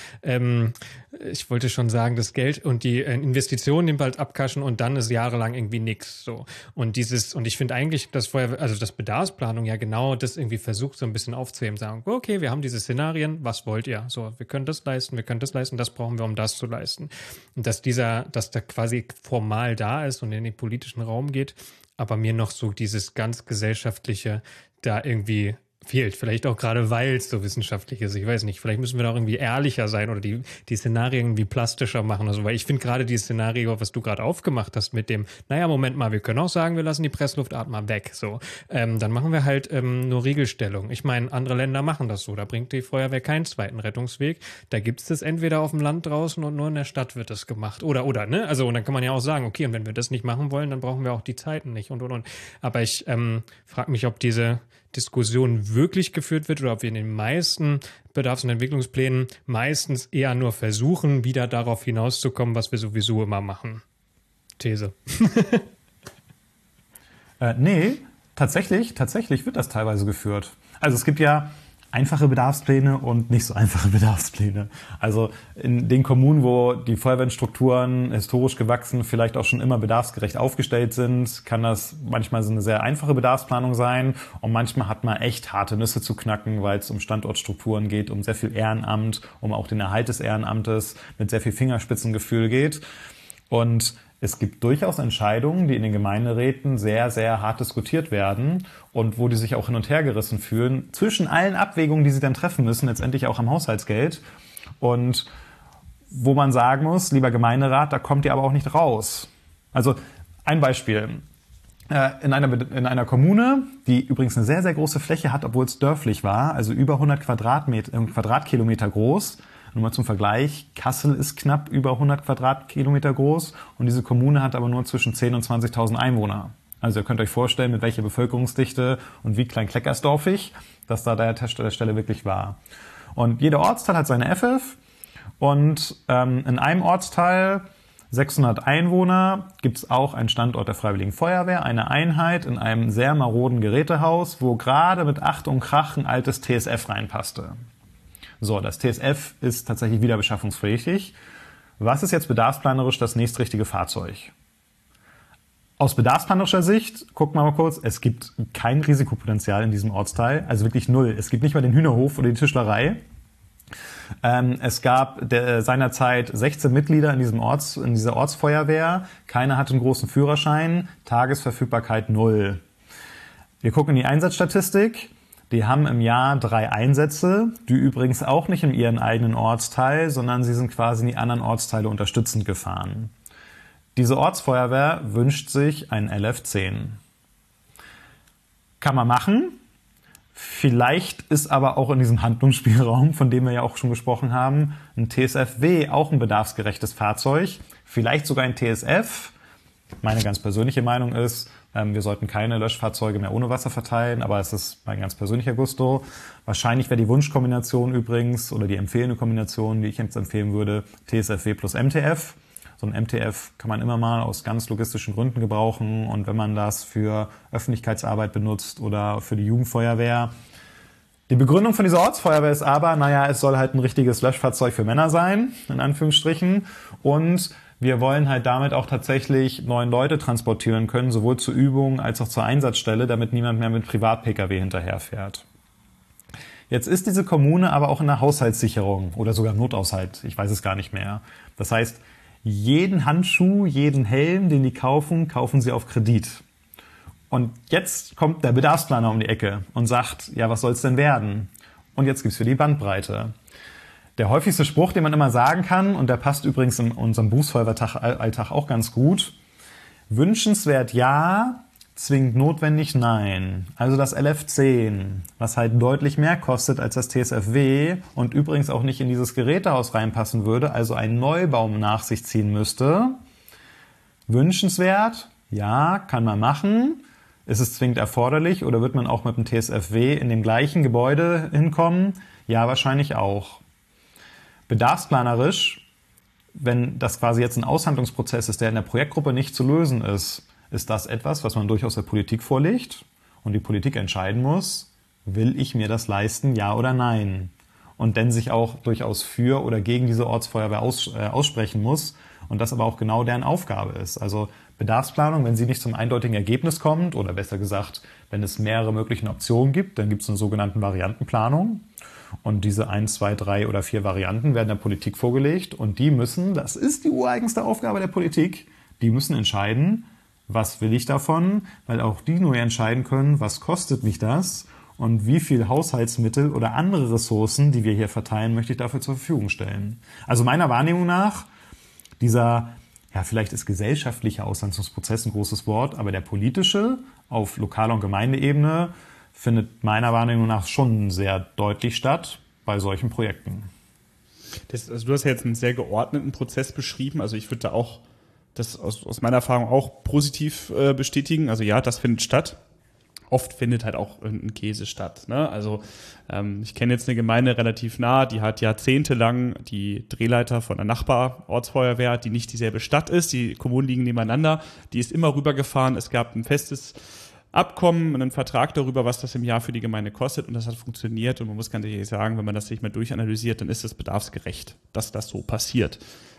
Geld und die Investitionen den bald abkaschen und dann ist jahrelang irgendwie nix. So. Und ich finde eigentlich, dass das Bedarfsplanung ja genau das irgendwie versucht, so ein bisschen aufzuheben, sagen, okay, wir haben diese Szenarien, was wollt ihr? So, wir können das leisten, das brauchen wir, um das zu leisten. Und dass da quasi formal da ist und in den politischen Raum geht, aber mir noch so dieses ganz gesellschaftliche da irgendwie fehlt. Vielleicht auch gerade, weil es so wissenschaftlich ist. Ich weiß nicht, vielleicht müssen wir da auch irgendwie ehrlicher sein oder die Szenarien irgendwie plastischer machen. Also, weil ich finde gerade dieses Szenario, was du gerade aufgemacht hast mit dem, Moment mal, wir können auch sagen, wir lassen die Pressluftatmer weg. So, dann machen wir halt nur Riegelstellung. Ich meine, andere Länder machen das so. Da bringt die Feuerwehr keinen zweiten Rettungsweg. Da gibt es das entweder auf dem Land draußen und nur in der Stadt wird das gemacht. Oder, ne? Also, und dann kann man ja auch sagen, okay, und wenn wir das nicht machen wollen, dann brauchen wir auch die Zeiten nicht und. Aber ich frage mich, ob diese Diskussion wirklich geführt wird oder ob wir in den meisten Bedarfs- und Entwicklungsplänen meistens eher nur versuchen, wieder darauf hinauszukommen, was wir sowieso immer machen. These. Nee, tatsächlich wird das teilweise geführt. Also es gibt ja einfache Bedarfspläne und nicht so einfache Bedarfspläne. Also in den Kommunen, wo die Feuerwehrstrukturen historisch gewachsen, vielleicht auch schon immer bedarfsgerecht aufgestellt sind, kann das manchmal so eine sehr einfache Bedarfsplanung sein und manchmal hat man echt harte Nüsse zu knacken, weil es um Standortstrukturen geht, um sehr viel Ehrenamt, um auch den Erhalt des Ehrenamtes mit sehr viel Fingerspitzengefühl geht. Und Es gibt durchaus Entscheidungen, die in den Gemeinderäten sehr, sehr hart diskutiert werden und wo die sich auch hin und her gerissen fühlen, zwischen allen Abwägungen, die sie dann treffen müssen, letztendlich auch am Haushaltsgeld. Und wo man sagen muss, lieber Gemeinderat, da kommt ihr aber auch nicht raus. Also ein Beispiel. In einer Kommune, die übrigens eine sehr, sehr große Fläche hat, obwohl es dörflich war, also über 100 Quadratkilometer groß. Nur mal zum Vergleich, Kassel ist knapp über 100 Quadratkilometer groß und diese Kommune hat aber nur zwischen 10.000 und 20.000 Einwohner. Also ihr könnt euch vorstellen, mit welcher Bevölkerungsdichte und wie klein-kleckersdorfig das da der Stelle wirklich war. Und jeder Ortsteil hat seine FF und in einem Ortsteil, 600 Einwohner, gibt es auch einen Standort der Freiwilligen Feuerwehr, eine Einheit in einem sehr maroden Gerätehaus, wo gerade mit Ach und Krach ein altes TSF reinpasste. So, das TSF ist tatsächlich wiederbeschaffungspflichtig. Was ist jetzt bedarfsplanerisch das nächstrichtige Fahrzeug? Aus bedarfsplanerischer Sicht, gucken wir mal kurz, es gibt kein Risikopotenzial in diesem Ortsteil, also wirklich null. Es gibt nicht mal den Hühnerhof oder die Tischlerei. Es gab seinerzeit 16 Mitglieder in dieser Ortsfeuerwehr. Keiner hatte einen großen Führerschein, Tagesverfügbarkeit 0. Wir gucken in die Einsatzstatistik. Die haben im Jahr 3 Einsätze, die übrigens auch nicht in ihren eigenen Ortsteil, sondern sie sind quasi in die anderen Ortsteile unterstützend gefahren. Diese Ortsfeuerwehr wünscht sich ein LF10. Kann man machen. Vielleicht ist aber auch in diesem Handlungsspielraum, von dem wir ja auch schon gesprochen haben, ein TSFW auch ein bedarfsgerechtes Fahrzeug. Vielleicht sogar ein TSF. Meine ganz persönliche Meinung ist, wir sollten keine Löschfahrzeuge mehr ohne Wasser verteilen, aber es ist mein ganz persönlicher Gusto. Wahrscheinlich wäre die Wunschkombination übrigens oder die empfehlende Kombination, die ich jetzt empfehlen würde, TSFW plus MTF. So ein MTF kann man immer mal aus ganz logistischen Gründen gebrauchen und wenn man das für Öffentlichkeitsarbeit benutzt oder für die Jugendfeuerwehr. Die Begründung von dieser Ortsfeuerwehr ist aber, es soll halt ein richtiges Löschfahrzeug für Männer sein, in Anführungsstrichen, und wir wollen halt damit auch tatsächlich 9 Leute transportieren können, sowohl zur Übung als auch zur Einsatzstelle, damit niemand mehr mit Privat-Pkw hinterherfährt. Jetzt ist diese Kommune aber auch in der Haushaltssicherung oder sogar im Notaushalt, ich weiß es gar nicht mehr. Das heißt, jeden Handschuh, jeden Helm, den die kaufen, kaufen sie auf Kredit. Und jetzt kommt der Bedarfsplaner um die Ecke und sagt, ja, was soll es denn werden? Und jetzt gibt's für die Bandbreite. Der häufigste Spruch, den man immer sagen kann, und der passt übrigens in unserem Berufsfeuerwehralltag auch ganz gut: wünschenswert ja, zwingend notwendig nein. Also das LF10, was halt deutlich mehr kostet als das TSFW und übrigens auch nicht in dieses Gerätehaus reinpassen würde, also einen Neubau nach sich ziehen müsste. Wünschenswert, ja, kann man machen. Ist es zwingend erforderlich oder wird man auch mit dem TSFW in dem gleichen Gebäude hinkommen? Ja, wahrscheinlich auch. Bedarfsplanerisch, wenn das quasi jetzt ein Aushandlungsprozess ist, der in der Projektgruppe nicht zu lösen ist das etwas, was man durchaus der Politik vorlegt und die Politik entscheiden muss, will ich mir das leisten, ja oder nein? Und dann sich auch durchaus für oder gegen diese Ortsfeuerwehr aussprechen muss und das aber auch genau deren Aufgabe ist. Also Bedarfsplanung, wenn sie nicht zum eindeutigen Ergebnis kommt oder besser gesagt, wenn es mehrere mögliche Optionen gibt, dann gibt es eine sogenannte Variantenplanung. Und diese 1, 2, 3 oder 4 Varianten werden der Politik vorgelegt und die müssen, das ist die ureigenste Aufgabe der Politik, die müssen entscheiden, was will ich davon, weil auch die nur entscheiden können, was kostet mich das und wie viel Haushaltsmittel oder andere Ressourcen, die wir hier verteilen, möchte ich dafür zur Verfügung stellen. Also meiner Wahrnehmung nach, dieser, ja, vielleicht ist gesellschaftlicher Aushandlungsprozess ein großes Wort, aber der politische auf lokaler und Gemeindeebene findet meiner Wahrnehmung nach schon sehr deutlich statt bei solchen Projekten. Also du hast ja jetzt einen sehr geordneten Prozess beschrieben. Also ich würde da auch das aus meiner Erfahrung auch positiv bestätigen. Also ja, das findet statt. Oft findet halt auch irgendein Käse statt. Ne? Also ich kenne jetzt eine Gemeinde relativ nah, die hat jahrzehntelang die Drehleiter von einer Nachbarortsfeuerwehr, die nicht dieselbe Stadt ist. Die Kommunen liegen nebeneinander. Die ist immer rübergefahren. Es gab ein festes Abkommen, einen Vertrag darüber, was das im Jahr für die Gemeinde kostet und das hat funktioniert und man muss ganz ehrlich sagen, wenn man das sich mal durchanalysiert, dann ist es bedarfsgerecht, dass das so passiert.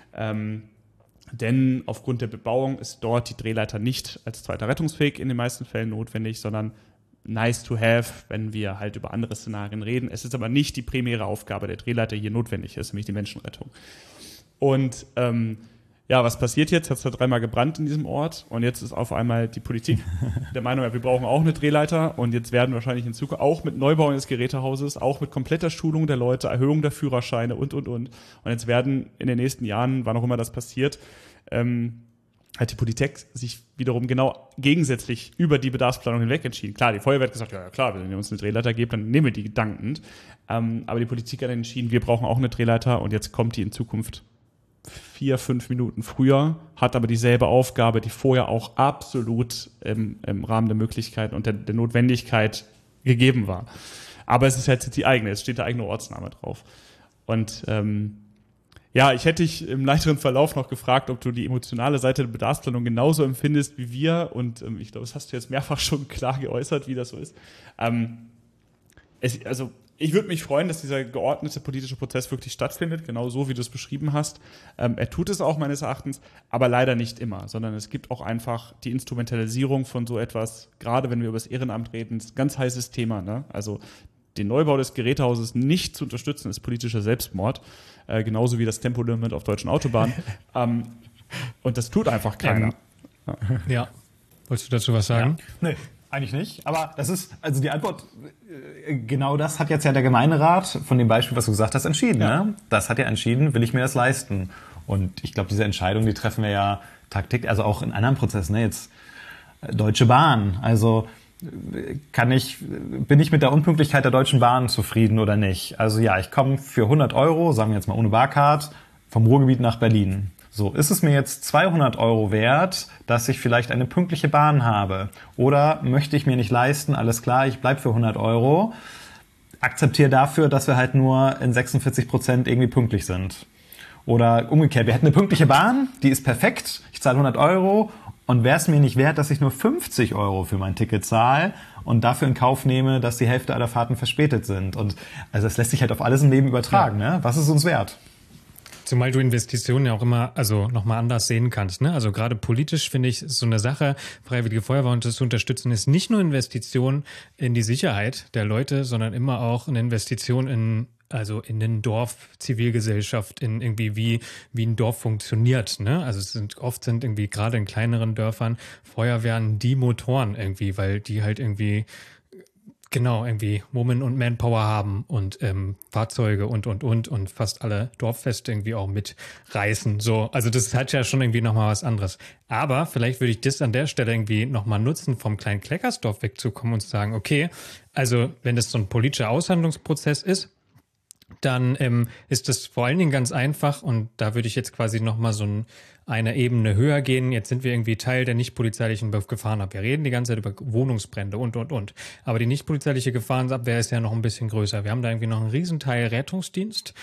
Denn aufgrund der Bebauung ist dort die Drehleiter nicht als zweiter Rettungsweg in den meisten Fällen notwendig, sondern nice to have, wenn wir halt über andere Szenarien reden. Es ist aber nicht die primäre Aufgabe der Drehleiter, hier notwendig ist, nämlich die Menschenrettung. Und ja, was passiert jetzt? Hat es da 3-mal gebrannt in diesem Ort und jetzt ist auf einmal die Politik der Meinung, ja, wir brauchen auch eine Drehleiter und jetzt werden wahrscheinlich in Zukunft auch mit Neubau des Gerätehauses, auch mit kompletter Schulung der Leute, Erhöhung der Führerscheine und. Und jetzt werden in den nächsten Jahren, wann auch immer das passiert, hat die Politik sich wiederum genau gegensätzlich über die Bedarfsplanung hinweg entschieden. Klar, die Feuerwehr hat gesagt, ja klar, wenn ihr uns eine Drehleiter gebt, dann nehmen wir die dankend. Aber die Politik hat dann entschieden, wir brauchen auch eine Drehleiter und jetzt kommt die in Zukunft 4-5 Minuten früher, hat aber dieselbe Aufgabe, die vorher auch absolut im Rahmen der Möglichkeiten und der Notwendigkeit gegeben war. Aber es ist jetzt die eigene, es steht der eigene Ortsname drauf. Und ja, ich hätte dich im weiteren Verlauf noch gefragt, ob du die emotionale Seite der Bedarfsplanung genauso empfindest wie wir. Und ich glaube, das hast du jetzt mehrfach schon klar geäußert, wie das so ist. Ich würde mich freuen, dass dieser geordnete politische Prozess wirklich stattfindet, genau so, wie du es beschrieben hast. Er tut es auch meines Erachtens, aber leider nicht immer, sondern es gibt auch einfach die Instrumentalisierung von so etwas, gerade wenn wir über das Ehrenamt reden, ist ein ganz heißes Thema, ne? Also den Neubau des Gerätehauses nicht zu unterstützen, ist politischer Selbstmord, genauso wie das Tempolimit auf deutschen Autobahnen. Und das tut einfach keiner. Ja. Wolltest du dazu was sagen? Ja. Nee, eigentlich nicht. Aber das ist, also die Antwort, genau das hat jetzt ja der Gemeinderat von dem Beispiel, was du gesagt hast, entschieden. Ja. Ne? Das hat ja entschieden, will ich mir das leisten? Und ich glaube, diese Entscheidung, die treffen wir ja tagtäglich, also auch in anderen Prozessen, ne? Jetzt Deutsche Bahn, also bin ich mit der Unpünktlichkeit der Deutschen Bahn zufrieden oder nicht? Also ja, ich komme für 100 €, sagen wir jetzt mal ohne Barcard, vom Ruhrgebiet nach Berlin. So, ist es mir jetzt 200 € wert, dass ich vielleicht eine pünktliche Bahn habe? Oder möchte ich mir nicht leisten, alles klar, ich bleib für 100 €, akzeptiere dafür, dass wir halt nur in 46% irgendwie pünktlich sind. Oder umgekehrt, wir hätten eine pünktliche Bahn, die ist perfekt, ich zahle 100 € und wäre es mir nicht wert, dass ich nur 50 € für mein Ticket zahle und dafür in Kauf nehme, dass die Hälfte aller Fahrten verspätet sind. Und also das lässt sich halt auf alles im Leben übertragen. Ja. Ne? Was ist uns wert? Zumal du Investitionen ja auch immer, also nochmal anders sehen kannst. Ne? Also gerade politisch finde ich, ist so eine Sache, Freiwillige Feuerwehr zu unterstützen, ist nicht nur Investition in die Sicherheit der Leute, sondern immer auch eine Investition in den Dorf, Zivilgesellschaft, in irgendwie wie ein Dorf funktioniert, ne? Also oft sind irgendwie gerade in kleineren Dörfern Feuerwehren die Motoren irgendwie, weil die halt irgendwie irgendwie Woman- und Manpower haben und Fahrzeuge und fast alle Dorffeste irgendwie auch mitreißen. So, also das hat ja schon irgendwie nochmal was anderes. Aber vielleicht würde ich das an der Stelle irgendwie nochmal nutzen, vom kleinen Kleckersdorf wegzukommen und zu sagen, okay, also wenn das so ein politischer Aushandlungsprozess ist, dann ist das vor allen Dingen ganz einfach und da würde ich jetzt quasi nochmal so eine Ebene höher gehen. Jetzt sind wir irgendwie Teil der nicht polizeilichen Gefahrenabwehr. Wir reden die ganze Zeit über Wohnungsbrände und. Aber die nicht polizeiliche Gefahrenabwehr ist ja noch ein bisschen größer. Wir haben da irgendwie noch einen Riesenteil Rettungsdienst,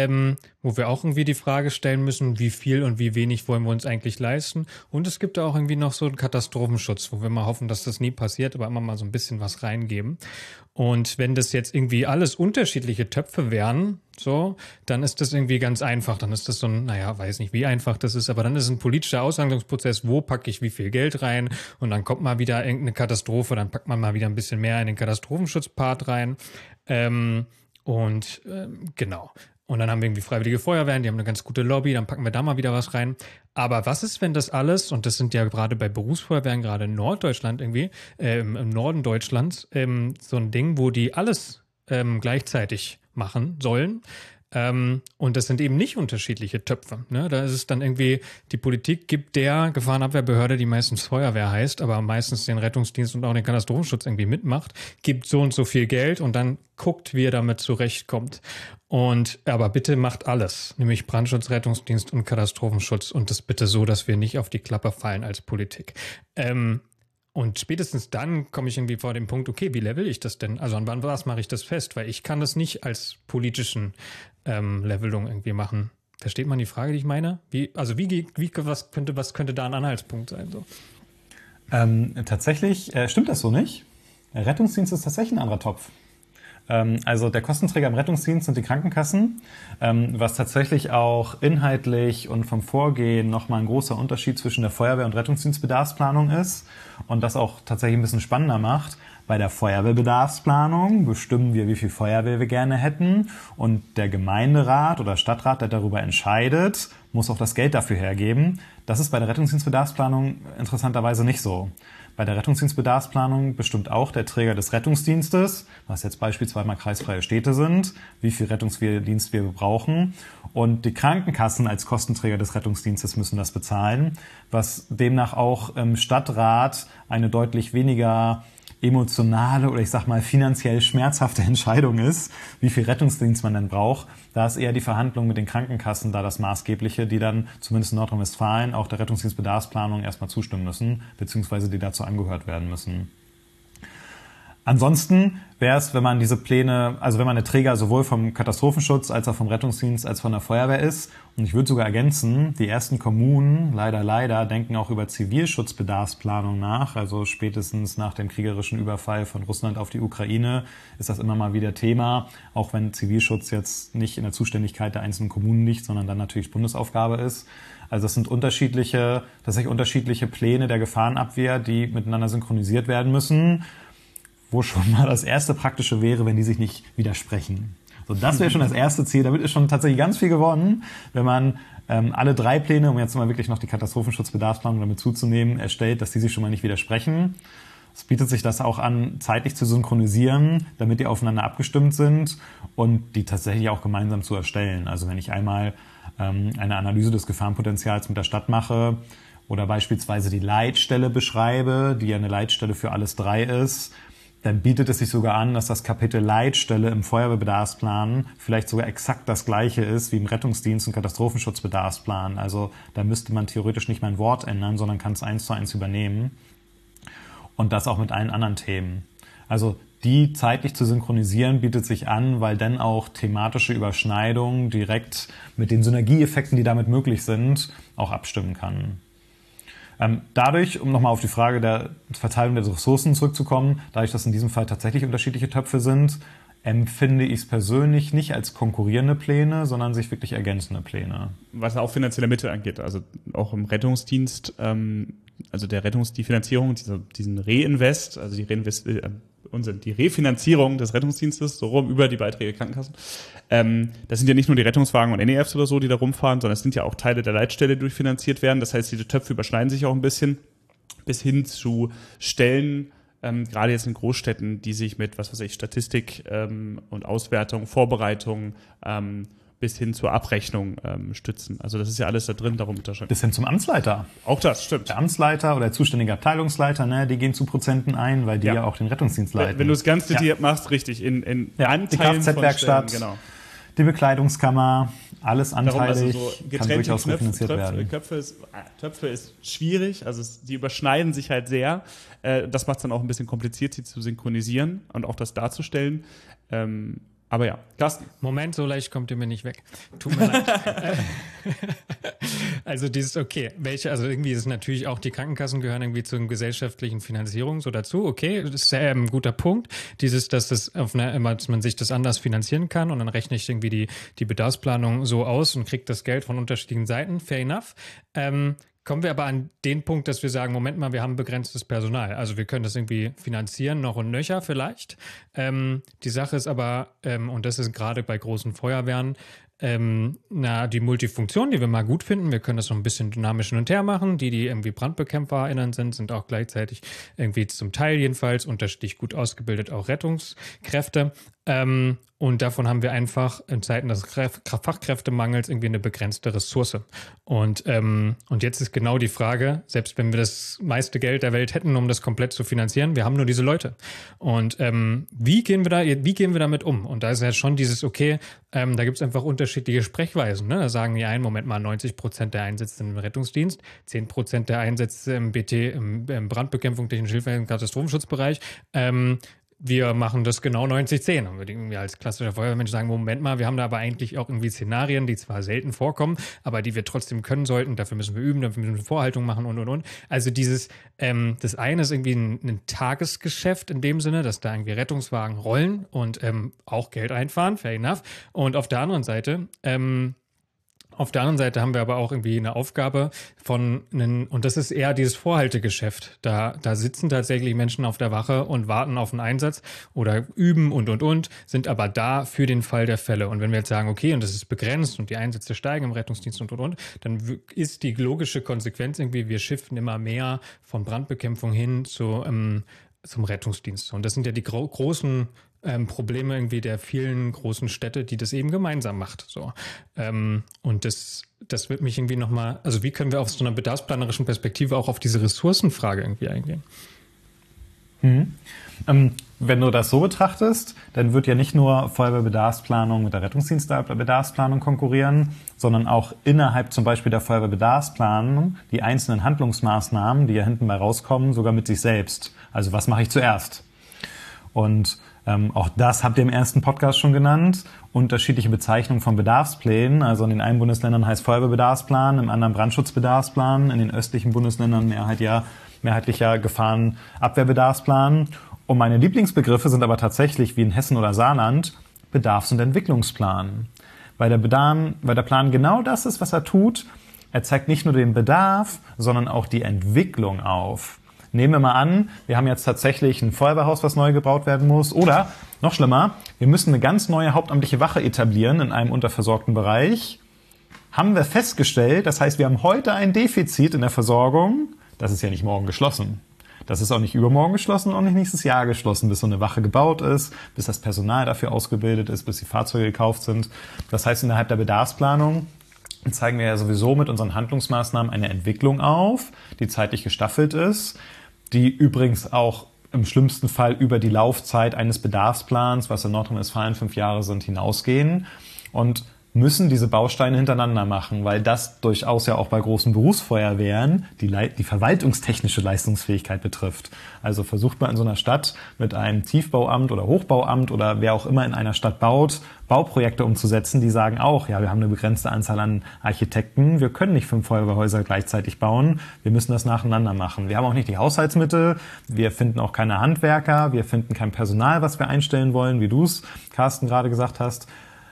wo wir auch irgendwie die Frage stellen müssen, wie viel und wie wenig wollen wir uns eigentlich leisten. Und es gibt da auch irgendwie noch so einen Katastrophenschutz, wo wir mal hoffen, dass das nie passiert, aber immer mal so ein bisschen was reingeben. Und wenn das jetzt irgendwie alles unterschiedliche Töpfe wären, so, dann ist das irgendwie ganz einfach. Dann ist das so ein, weiß nicht, wie einfach das ist, aber dann ist es ein politischer Aushandlungsprozess, wo packe ich wie viel Geld rein und dann kommt mal wieder irgendeine Katastrophe, dann packt man mal wieder ein bisschen mehr in den Katastrophenschutzpart rein. Genau. Und dann haben wir irgendwie Freiwillige Feuerwehren, die haben eine ganz gute Lobby, dann packen wir da mal wieder was rein. Aber was ist, wenn das alles, und das sind ja gerade bei Berufsfeuerwehren, gerade in Norddeutschland irgendwie, im Norden Deutschlands, so ein Ding, wo die alles gleichzeitig machen sollen. Und das sind eben nicht unterschiedliche Töpfe. Ne? Da ist es dann irgendwie, die Politik gibt der Gefahrenabwehrbehörde, die meistens Feuerwehr heißt, aber meistens den Rettungsdienst und auch den Katastrophenschutz irgendwie mitmacht, gibt so und so viel Geld und dann guckt, wie er damit zurechtkommt. Aber bitte macht alles, nämlich Brandschutz, Rettungsdienst und Katastrophenschutz und das bitte so, dass wir nicht auf die Klappe fallen als Politik. Und spätestens dann komme ich irgendwie vor dem Punkt, okay, wie level ich das denn? Also an was mache ich das fest? Weil ich kann das nicht als politischen Levelung irgendwie machen. Versteht man die Frage, die ich meine? Was könnte da ein Anhaltspunkt sein? So? Tatsächlich stimmt das so nicht. Der Rettungsdienst ist tatsächlich ein anderer Topf. Also der Kostenträger im Rettungsdienst sind die Krankenkassen, was tatsächlich auch inhaltlich und vom Vorgehen nochmal ein großer Unterschied zwischen der Feuerwehr- und Rettungsdienstbedarfsplanung ist und das auch tatsächlich ein bisschen spannender macht, Bei der Feuerwehrbedarfsplanung bestimmen wir, wie viel Feuerwehr wir gerne hätten. Und der Gemeinderat oder Stadtrat, der darüber entscheidet, muss auch das Geld dafür hergeben. Das ist bei der Rettungsdienstbedarfsplanung interessanterweise nicht so. Bei der Rettungsdienstbedarfsplanung bestimmt auch der Träger des Rettungsdienstes, was jetzt beispielsweise mal kreisfreie Städte sind, wie viel Rettungsdienst wir brauchen. Und die Krankenkassen als Kostenträger des Rettungsdienstes müssen das bezahlen, was demnach auch im Stadtrat eine deutlich weniger emotionale oder ich sag mal finanziell schmerzhafte Entscheidung ist, wie viel Rettungsdienst man denn braucht. Da ist eher die Verhandlung mit den Krankenkassen da das Maßgebliche, die dann zumindest in Nordrhein-Westfalen auch der Rettungsdienstbedarfsplanung erstmal zustimmen müssen, beziehungsweise die dazu angehört werden müssen. Ansonsten wäre es, wenn man diese Pläne, also wenn man der Träger sowohl vom Katastrophenschutz als auch vom Rettungsdienst als von der Feuerwehr ist, und ich würde sogar ergänzen, die ersten Kommunen, leider, denken auch über Zivilschutzbedarfsplanung nach, also spätestens nach dem kriegerischen Überfall von Russland auf die Ukraine ist das immer mal wieder Thema, auch wenn Zivilschutz jetzt nicht in der Zuständigkeit der einzelnen Kommunen liegt, sondern dann natürlich Bundesaufgabe ist. Also das sind tatsächlich unterschiedliche Pläne der Gefahrenabwehr, die miteinander synchronisiert werden müssen, wo schon mal das erste Praktische wäre, wenn die sich nicht widersprechen. So, das wäre schon das erste Ziel. Damit ist schon tatsächlich ganz viel gewonnen, wenn man alle 3 Pläne, um jetzt mal wirklich noch die Katastrophenschutzbedarfsplanung damit zuzunehmen, erstellt, dass die sich schon mal nicht widersprechen. Es bietet sich das auch an, zeitlich zu synchronisieren, damit die aufeinander abgestimmt sind und die tatsächlich auch gemeinsam zu erstellen. Also wenn ich einmal eine Analyse des Gefahrenpotenzials mit der Stadt mache oder beispielsweise die Leitstelle beschreibe, die ja eine Leitstelle für alles 3 ist, dann bietet es sich sogar an, dass das Kapitel Leitstelle im Feuerwehrbedarfsplan vielleicht sogar exakt das gleiche ist wie im Rettungsdienst- und Katastrophenschutzbedarfsplan. Also da müsste man theoretisch nicht mal ein Wort ändern, sondern kann es 1:1 übernehmen. Und das auch mit allen anderen Themen. Also die zeitlich zu synchronisieren bietet sich an, weil dann auch thematische Überschneidungen direkt mit den Synergieeffekten, die damit möglich sind, auch abstimmen kann. Dadurch, um nochmal auf die Frage der Verteilung der Ressourcen zurückzukommen, dadurch, dass in diesem Fall tatsächlich unterschiedliche Töpfe sind, empfinde ich es persönlich nicht als konkurrierende Pläne, sondern sich wirklich ergänzende Pläne. Was auch finanzielle Mittel angeht, also auch im Rettungsdienst, also die Finanzierung, diesen Reinvest, also die Refinanzierung des Rettungsdienstes, so rum über die Beiträge der Krankenkassen. Das sind ja nicht nur die Rettungswagen und NEFs oder so, die da rumfahren, sondern es sind ja auch Teile der Leitstelle, die durchfinanziert werden. Das heißt, diese Töpfe überschneiden sich auch ein bisschen bis hin zu Stellen, gerade jetzt in Großstädten, die sich mit, Statistik und Auswertung, Vorbereitung bis hin zur Abrechnung stützen. Also das ist ja alles da drin, darum unterscheiden. Bis hin zum Amtsleiter. Auch das, stimmt. Der Amtsleiter oder der zuständige Abteilungsleiter, ne, die gehen zu Prozenten ein, weil die ja auch den Rettungsdienst leiten. Wenn du es ganz detailliert machst, richtig, in Anteilen die Kfz-Werkstatt, genau. Die Bekleidungskammer, alles anteilig, Darum, also so kann durchaus refinanziert werden. Töpfe ist schwierig, also die überschneiden sich halt sehr. Das macht es dann auch ein bisschen kompliziert, sie zu synchronisieren und auch das darzustellen. Aber ja, Carsten. Moment, so leicht kommt ihr mir nicht weg. Tut mir leid. Also also irgendwie ist natürlich auch die Krankenkassen gehören irgendwie zur gesellschaftlichen Finanzierung so dazu. Okay, das ist ein guter Punkt. Dass man sich das anders finanzieren kann und dann rechne ich irgendwie die Bedarfsplanung so aus und kriege das Geld von unterschiedlichen Seiten. Fair enough. Kommen wir aber an den Punkt, dass wir sagen, Moment mal, wir haben begrenztes Personal. Also wir können das irgendwie finanzieren, noch und nöcher vielleicht. Die Sache ist aber, und das ist gerade bei großen Feuerwehren, die Multifunktion, die wir mal gut finden, wir können das so ein bisschen dynamisch hin und her machen. Die irgendwie BrandbekämpferInnen sind auch gleichzeitig irgendwie zum Teil jedenfalls unterschiedlich gut ausgebildet, auch Rettungskräfte. Und davon haben wir einfach in Zeiten des Fachkräftemangels irgendwie eine begrenzte Ressource. Und jetzt ist genau die Frage, selbst wenn wir das meiste Geld der Welt hätten, um das komplett zu finanzieren, wir haben nur diese Leute. Und wie gehen wir damit um? Und da ist ja schon dieses, da gibt es einfach unterschiedliche Sprechweisen. Ne? Da sagen die einen, Moment mal, 90% der Einsätze im Rettungsdienst, 10% der Einsätze im BT, im Brandbekämpfung, technische Hilfe, im Katastrophenschutzbereich. Wir machen das genau 90-10. Und wir irgendwie als klassischer Feuerwehrmensch sagen, Moment mal, wir haben da aber eigentlich auch irgendwie Szenarien, die zwar selten vorkommen, aber die wir trotzdem können sollten. Dafür müssen wir üben, dafür müssen wir Vorhaltung machen und. Also das eine ist irgendwie ein Tagesgeschäft in dem Sinne, dass da irgendwie Rettungswagen rollen und auch Geld einfahren, fair enough. Und auf der anderen Seite Auf der anderen Seite haben wir aber auch irgendwie eine Aufgabe und das ist eher dieses Vorhaltegeschäft. Da sitzen tatsächlich Menschen auf der Wache und warten auf einen Einsatz oder üben und, sind aber da für den Fall der Fälle. Und wenn wir jetzt sagen, okay, und das ist begrenzt und die Einsätze steigen im Rettungsdienst und, dann ist die logische Konsequenz irgendwie, wir shiften immer mehr von Brandbekämpfung hin zum Rettungsdienst. Und das sind ja die großen Probleme irgendwie der vielen großen Städte, die das eben gemeinsam macht. So. Und das wird mich irgendwie nochmal, also wie können wir aus so einer bedarfsplanerischen Perspektive auch auf diese Ressourcenfrage irgendwie eingehen? Wenn du das so betrachtest, dann wird ja nicht nur Feuerwehrbedarfsplanung mit der Rettungsdienstbedarfsplanung konkurrieren, sondern auch innerhalb zum Beispiel der Feuerwehrbedarfsplanung die einzelnen Handlungsmaßnahmen, die ja hinten bei rauskommen, sogar mit sich selbst. Also was mache ich zuerst? Und auch das habt ihr im ersten Podcast schon genannt. Unterschiedliche Bezeichnungen von Bedarfsplänen. Also in den einen Bundesländern heißt Feuerwehrbedarfsplan, im anderen Brandschutzbedarfsplan, in den östlichen Bundesländern mehrheitlicher Gefahrenabwehrbedarfsplan. Und meine Lieblingsbegriffe sind aber tatsächlich, wie in Hessen oder Saarland, Bedarfs- und Entwicklungsplan. Weil der Plan genau das ist, was er tut. Er zeigt nicht nur den Bedarf, sondern auch die Entwicklung auf. Nehmen wir mal an, wir haben jetzt tatsächlich ein Feuerwehrhaus, was neu gebaut werden muss. Oder, noch schlimmer, wir müssen eine ganz neue hauptamtliche Wache etablieren in einem unterversorgten Bereich. Haben wir festgestellt, das heißt, wir haben heute ein Defizit in der Versorgung. Das ist ja nicht morgen geschlossen. Das ist auch nicht übermorgen geschlossen, auch nicht nächstes Jahr geschlossen, bis so eine Wache gebaut ist, bis das Personal dafür ausgebildet ist, bis die Fahrzeuge gekauft sind. Das heißt, innerhalb der Bedarfsplanung zeigen wir ja sowieso mit unseren Handlungsmaßnahmen eine Entwicklung auf, die zeitlich gestaffelt ist, die übrigens auch im schlimmsten Fall über die Laufzeit eines Bedarfsplans, was in Nordrhein-Westfalen 5 Jahre sind, hinausgehen und müssen diese Bausteine hintereinander machen, weil das durchaus ja auch bei großen Berufsfeuerwehren die verwaltungstechnische Leistungsfähigkeit betrifft. Also versucht man in so einer Stadt mit einem Tiefbauamt oder Hochbauamt oder wer auch immer in einer Stadt baut, Bauprojekte umzusetzen, die sagen auch, ja, wir haben eine begrenzte Anzahl an Architekten, wir können nicht 5 Feuerwehrhäuser gleichzeitig bauen, wir müssen das nacheinander machen. Wir haben auch nicht die Haushaltsmittel, wir finden auch keine Handwerker, wir finden kein Personal, was wir einstellen wollen, wie du es, Carsten, gerade gesagt hast.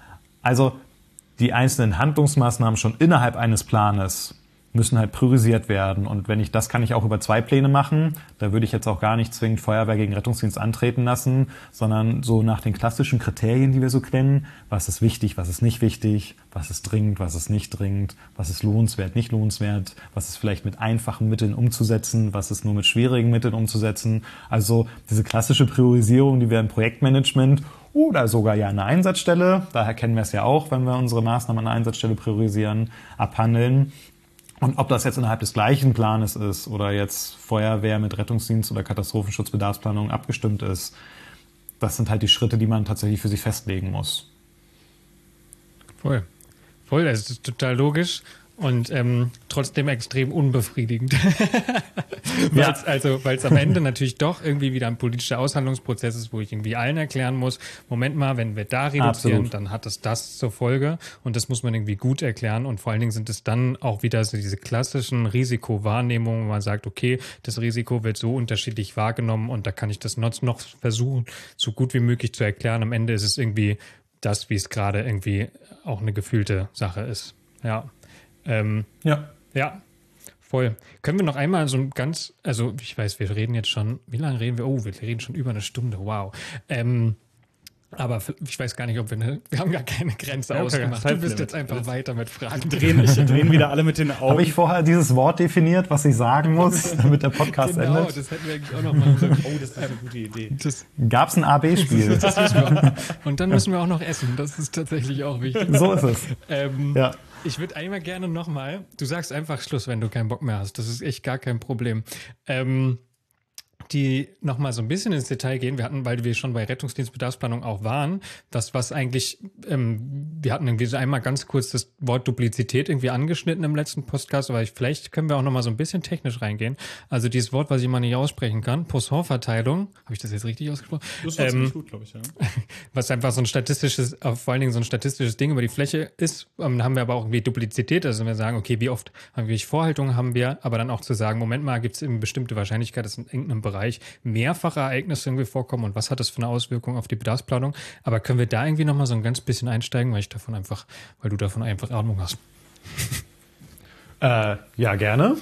Also die einzelnen Handlungsmaßnahmen schon innerhalb eines Planes müssen halt priorisiert werden. Und das kann ich auch über 2 Pläne machen. Da würde ich jetzt auch gar nicht zwingend Feuerwehr gegen Rettungsdienst antreten lassen, sondern so nach den klassischen Kriterien, die wir so kennen. Was ist wichtig, was ist nicht wichtig, was ist dringend, was ist nicht dringend, was ist lohnenswert, nicht lohnenswert, was ist vielleicht mit einfachen Mitteln umzusetzen, was ist nur mit schwierigen Mitteln umzusetzen. Also diese klassische Priorisierung, die wir im Projektmanagement oder sogar ja eine Einsatzstelle, daher kennen wir es ja auch, wenn wir unsere Maßnahmen an einer Einsatzstelle priorisieren, abhandeln. Und ob das jetzt innerhalb des gleichen Planes ist oder jetzt Feuerwehr mit Rettungsdienst oder Katastrophenschutzbedarfsplanung abgestimmt ist, das sind halt die Schritte, die man tatsächlich für sich festlegen muss. Voll, das ist total logisch. Und trotzdem extrem unbefriedigend. Weil es am Ende natürlich doch irgendwie wieder ein politischer Aushandlungsprozess ist, wo ich irgendwie allen erklären muss, Moment mal, wenn wir da reduzieren, dann hat es das zur Folge und das muss man irgendwie gut erklären und vor allen Dingen sind es dann auch wieder so diese klassischen Risikowahrnehmungen, wo man sagt, okay, das Risiko wird so unterschiedlich wahrgenommen und da kann ich das noch versuchen, so gut wie möglich zu erklären. Am Ende ist es irgendwie das, wie es gerade irgendwie auch eine gefühlte Sache ist. Ja. Ja, voll. Können wir noch einmal so ein also ich weiß, wir reden jetzt schon, wie lange reden wir? Oh, wir reden schon über eine Stunde, wow. Aber ich weiß gar nicht, ob wir haben gar keine Grenze ausgemacht. Du bist jetzt einfach weiter mit Fragen. Drehen wieder alle mit den Augen. Habe ich vorher dieses Wort definiert, was ich sagen muss, damit der Podcast endet? Genau, das hätten wir eigentlich auch noch mal gesagt. Oh, das ist eine gute Idee. Gab es ein A-B-Spiel? Und dann müssen wir auch noch essen. Das ist tatsächlich auch wichtig. So ist es. Ja. Ich würde einmal gerne nochmal, du sagst einfach Schluss, wenn du keinen Bock mehr hast. Das ist echt gar kein Problem. Die nochmal so ein bisschen ins Detail gehen. Wir hatten, weil wir schon bei Rettungsdienstbedarfsplanung auch waren, was eigentlich, wir hatten irgendwie so einmal ganz kurz das Wort Duplizität irgendwie angeschnitten im letzten Podcast, aber vielleicht können wir auch nochmal so ein bisschen technisch reingehen. Also dieses Wort, was ich mal nicht aussprechen kann, Poisson-Verteilung, habe ich das jetzt richtig ausgesprochen? Das war ziemlich gut, glaube ich, ja. Was einfach so ein statistisches, vor allen Dingen so ein statistisches Ding über die Fläche ist, haben wir aber auch irgendwie Duplizität, also wir sagen, okay, wie oft Vorhaltungen haben wir, aber dann auch zu sagen, Moment mal, gibt es eben bestimmte Wahrscheinlichkeit, dass in irgendeinem Bereich mehrfache Ereignisse irgendwie vorkommen und was hat das für eine Auswirkung auf die Bedarfsplanung? Aber können wir da irgendwie nochmal so ein ganz bisschen einsteigen, weil du davon einfach Ahnung hast? Ja, gerne.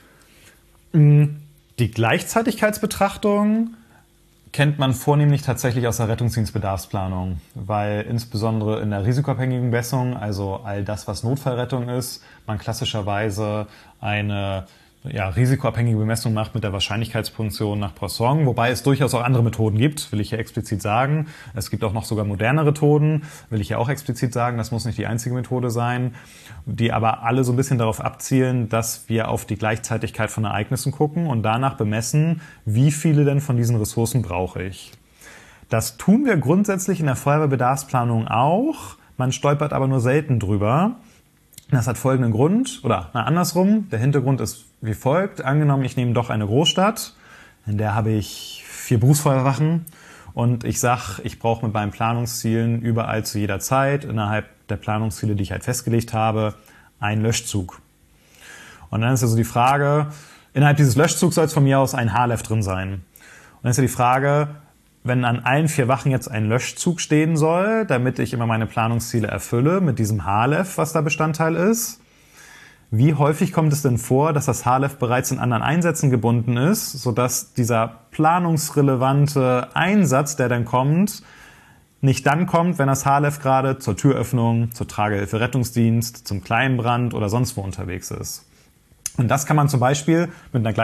Die Gleichzeitigkeitsbetrachtung kennt man vornehmlich tatsächlich aus der Rettungsdienstbedarfsplanung, weil insbesondere in der risikoabhängigen Messung, also all das, was Notfallrettung ist, man klassischerweise eine risikoabhängige Bemessung macht mit der Wahrscheinlichkeitsfunktion nach Poisson, wobei es durchaus auch andere Methoden gibt, will ich hier explizit sagen. Es gibt auch noch sogar modernere Methoden, will ich hier auch explizit sagen, das muss nicht die einzige Methode sein, die aber alle so ein bisschen darauf abzielen, dass wir auf die Gleichzeitigkeit von Ereignissen gucken und danach bemessen, wie viele denn von diesen Ressourcen brauche ich. Das tun wir grundsätzlich in der Feuerwehrbedarfsplanung auch, man stolpert aber nur selten drüber. Das hat folgenden Grund, oder andersrum, der Hintergrund ist wie folgt. Angenommen, ich nehme doch eine Großstadt, in der habe ich 4 Berufsfeuerwachen und ich sage, ich brauche mit meinen Planungszielen überall zu jeder Zeit, innerhalb der Planungsziele, die ich halt festgelegt habe, einen Löschzug. Und dann ist also die Frage, innerhalb dieses Löschzugs soll es von mir aus ein HLF drin sein. Und dann ist ja die Frage, wenn an allen 4 Wachen jetzt ein Löschzug stehen soll, damit ich immer meine Planungsziele erfülle mit diesem HLF, was da Bestandteil ist, wie häufig kommt es denn vor, dass das HLF bereits in anderen Einsätzen gebunden ist, sodass dieser planungsrelevante Einsatz, der dann kommt, nicht dann kommt, wenn das HLF gerade zur Türöffnung, zur Tragehilfe Rettungsdienst, zum Kleinbrand oder sonst wo unterwegs ist. Und das kann man zum Beispiel mit einer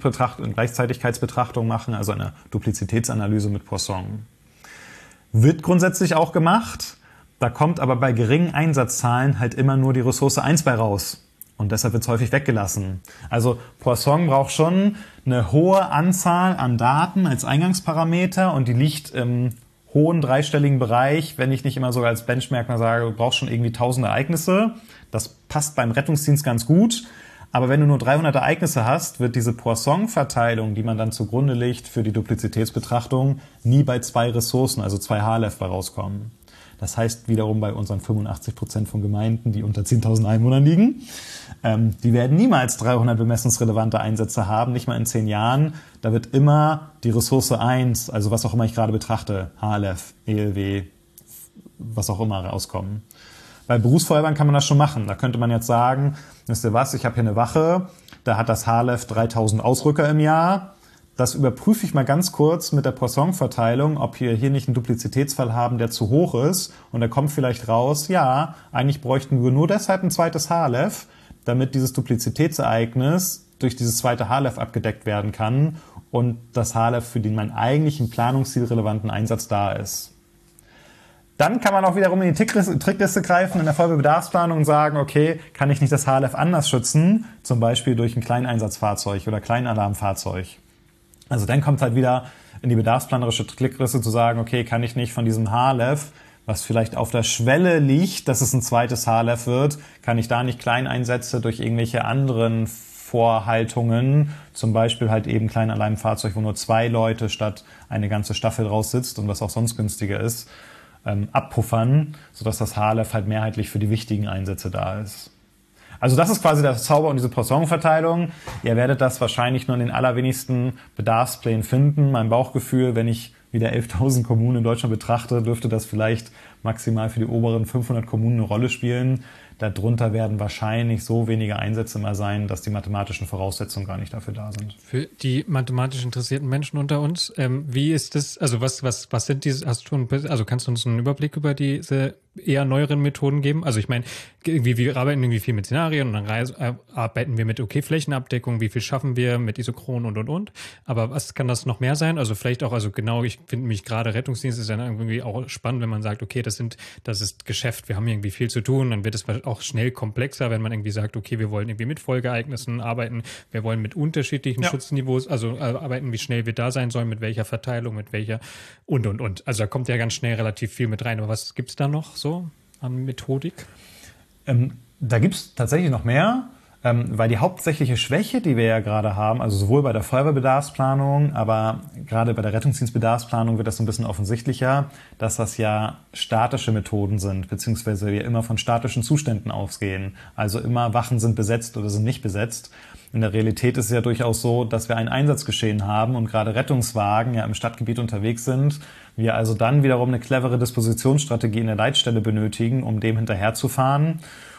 Gleichzeitigkeitsbetrachtung machen, also einer Duplizitätsanalyse mit Poisson. Wird grundsätzlich auch gemacht, da kommt aber bei geringen Einsatzzahlen halt immer nur die Ressource 1 bei raus. Und deshalb wird es häufig weggelassen. Also Poisson braucht schon eine hohe Anzahl an Daten als Eingangsparameter und die liegt im hohen dreistelligen Bereich, wenn ich nicht immer sogar als Benchmark mal sage, du brauchst schon irgendwie 1000 Ereignisse. Das passt beim Rettungsdienst ganz gut. Aber wenn du nur 300 Ereignisse hast, wird diese Poisson-Verteilung, die man dann zugrunde legt für die Duplizitätsbetrachtung, nie bei 2 Ressourcen, also 2 HLF bei rauskommen. Das heißt wiederum bei unseren 85% von Gemeinden, die unter 10.000 Einwohnern liegen, die werden niemals 300 bemessungsrelevante Einsätze haben, nicht mal in 10 Jahren. Da wird immer die Ressource 1, also was auch immer ich gerade betrachte, HLF, ELW, was auch immer rauskommen. Bei Berufsfeuerwehren kann man das schon machen. Da könnte man jetzt sagen, wisst ihr was, ich habe hier eine Wache, da hat das HLF 3000 Ausrücker im Jahr. Das überprüfe ich mal ganz kurz mit der Poisson-Verteilung, ob wir hier nicht einen Duplizitätsfall haben, der zu hoch ist. Und da kommt vielleicht raus, ja, eigentlich bräuchten wir nur deshalb ein zweites HLF, damit dieses Duplizitätsereignis durch dieses zweite HLF abgedeckt werden kann und das HLF für den mein eigentlichen planungszielrelevanten Einsatz da ist. Dann kann man auch wiederum in die Trickliste greifen in der Feuerwehrbedarfsplanung und sagen, okay, kann ich nicht das HLF anders schützen, zum Beispiel durch ein Kleineinsatzfahrzeug oder Kleinalarmfahrzeug. Also dann kommt halt wieder in die bedarfsplanerische Trickliste zu sagen, okay, kann ich nicht von diesem HLF, was vielleicht auf der Schwelle liegt, dass es ein zweites HLF wird, kann ich da nicht Kleineinsätze durch irgendwelche anderen Vorhaltungen, zum Beispiel halt eben Kleinalarmfahrzeug, wo nur 2 Leute statt eine ganze Staffel draus sitzt und was auch sonst günstiger ist, abpuffern, sodass das HLF halt mehrheitlich für die wichtigen Einsätze da ist. Also das ist quasi der Zauber und diese Poisson-Verteilung. Ihr werdet das wahrscheinlich nur in den allerwenigsten Bedarfsplänen finden. Mein Bauchgefühl, wenn ich wieder 11.000 Kommunen in Deutschland betrachte, dürfte das vielleicht maximal für die oberen 500 Kommunen eine Rolle spielen. Darunter werden wahrscheinlich so wenige Einsätze mal sein, dass die mathematischen Voraussetzungen gar nicht dafür da sind. Für die mathematisch interessierten Menschen unter uns, wie ist das, also was sind diese, also kannst du uns einen Überblick über diese eher neueren Methoden geben? Also ich meine, wir arbeiten irgendwie viel mit Szenarien und dann arbeiten wir mit Flächenabdeckung, wie viel schaffen wir mit Isochron und. Aber was kann das noch mehr sein? Also vielleicht auch, also genau, ich finde mich gerade Rettungsdienst ist dann irgendwie auch spannend, wenn man sagt, okay, das ist Geschäft, wir haben irgendwie viel zu tun, dann wird es auch schnell komplexer, wenn man irgendwie sagt, okay, wir wollen irgendwie mit Folgeereignissen arbeiten, wir wollen mit unterschiedlichen Schutzniveaus, also arbeiten, wie schnell wir da sein sollen, mit welcher Verteilung, mit welcher und. Also da kommt ja ganz schnell relativ viel mit rein. Aber was gibt's da noch so an Methodik? Da gibt's tatsächlich noch mehr, weil die hauptsächliche Schwäche, die wir ja gerade haben, also sowohl bei der Feuerwehrbedarfsplanung, aber gerade bei der Rettungsdienstbedarfsplanung wird das so ein bisschen offensichtlicher, dass das ja statische Methoden sind, beziehungsweise wir immer von statischen Zuständen ausgehen. Also immer Wachen sind besetzt oder sind nicht besetzt. In der Realität ist es ja durchaus so, dass wir ein Einsatzgeschehen haben und gerade Rettungswagen ja im Stadtgebiet unterwegs sind. Wir also dann wiederum eine clevere Dispositionsstrategie in der Leitstelle benötigen, um dem hinterherzufahren.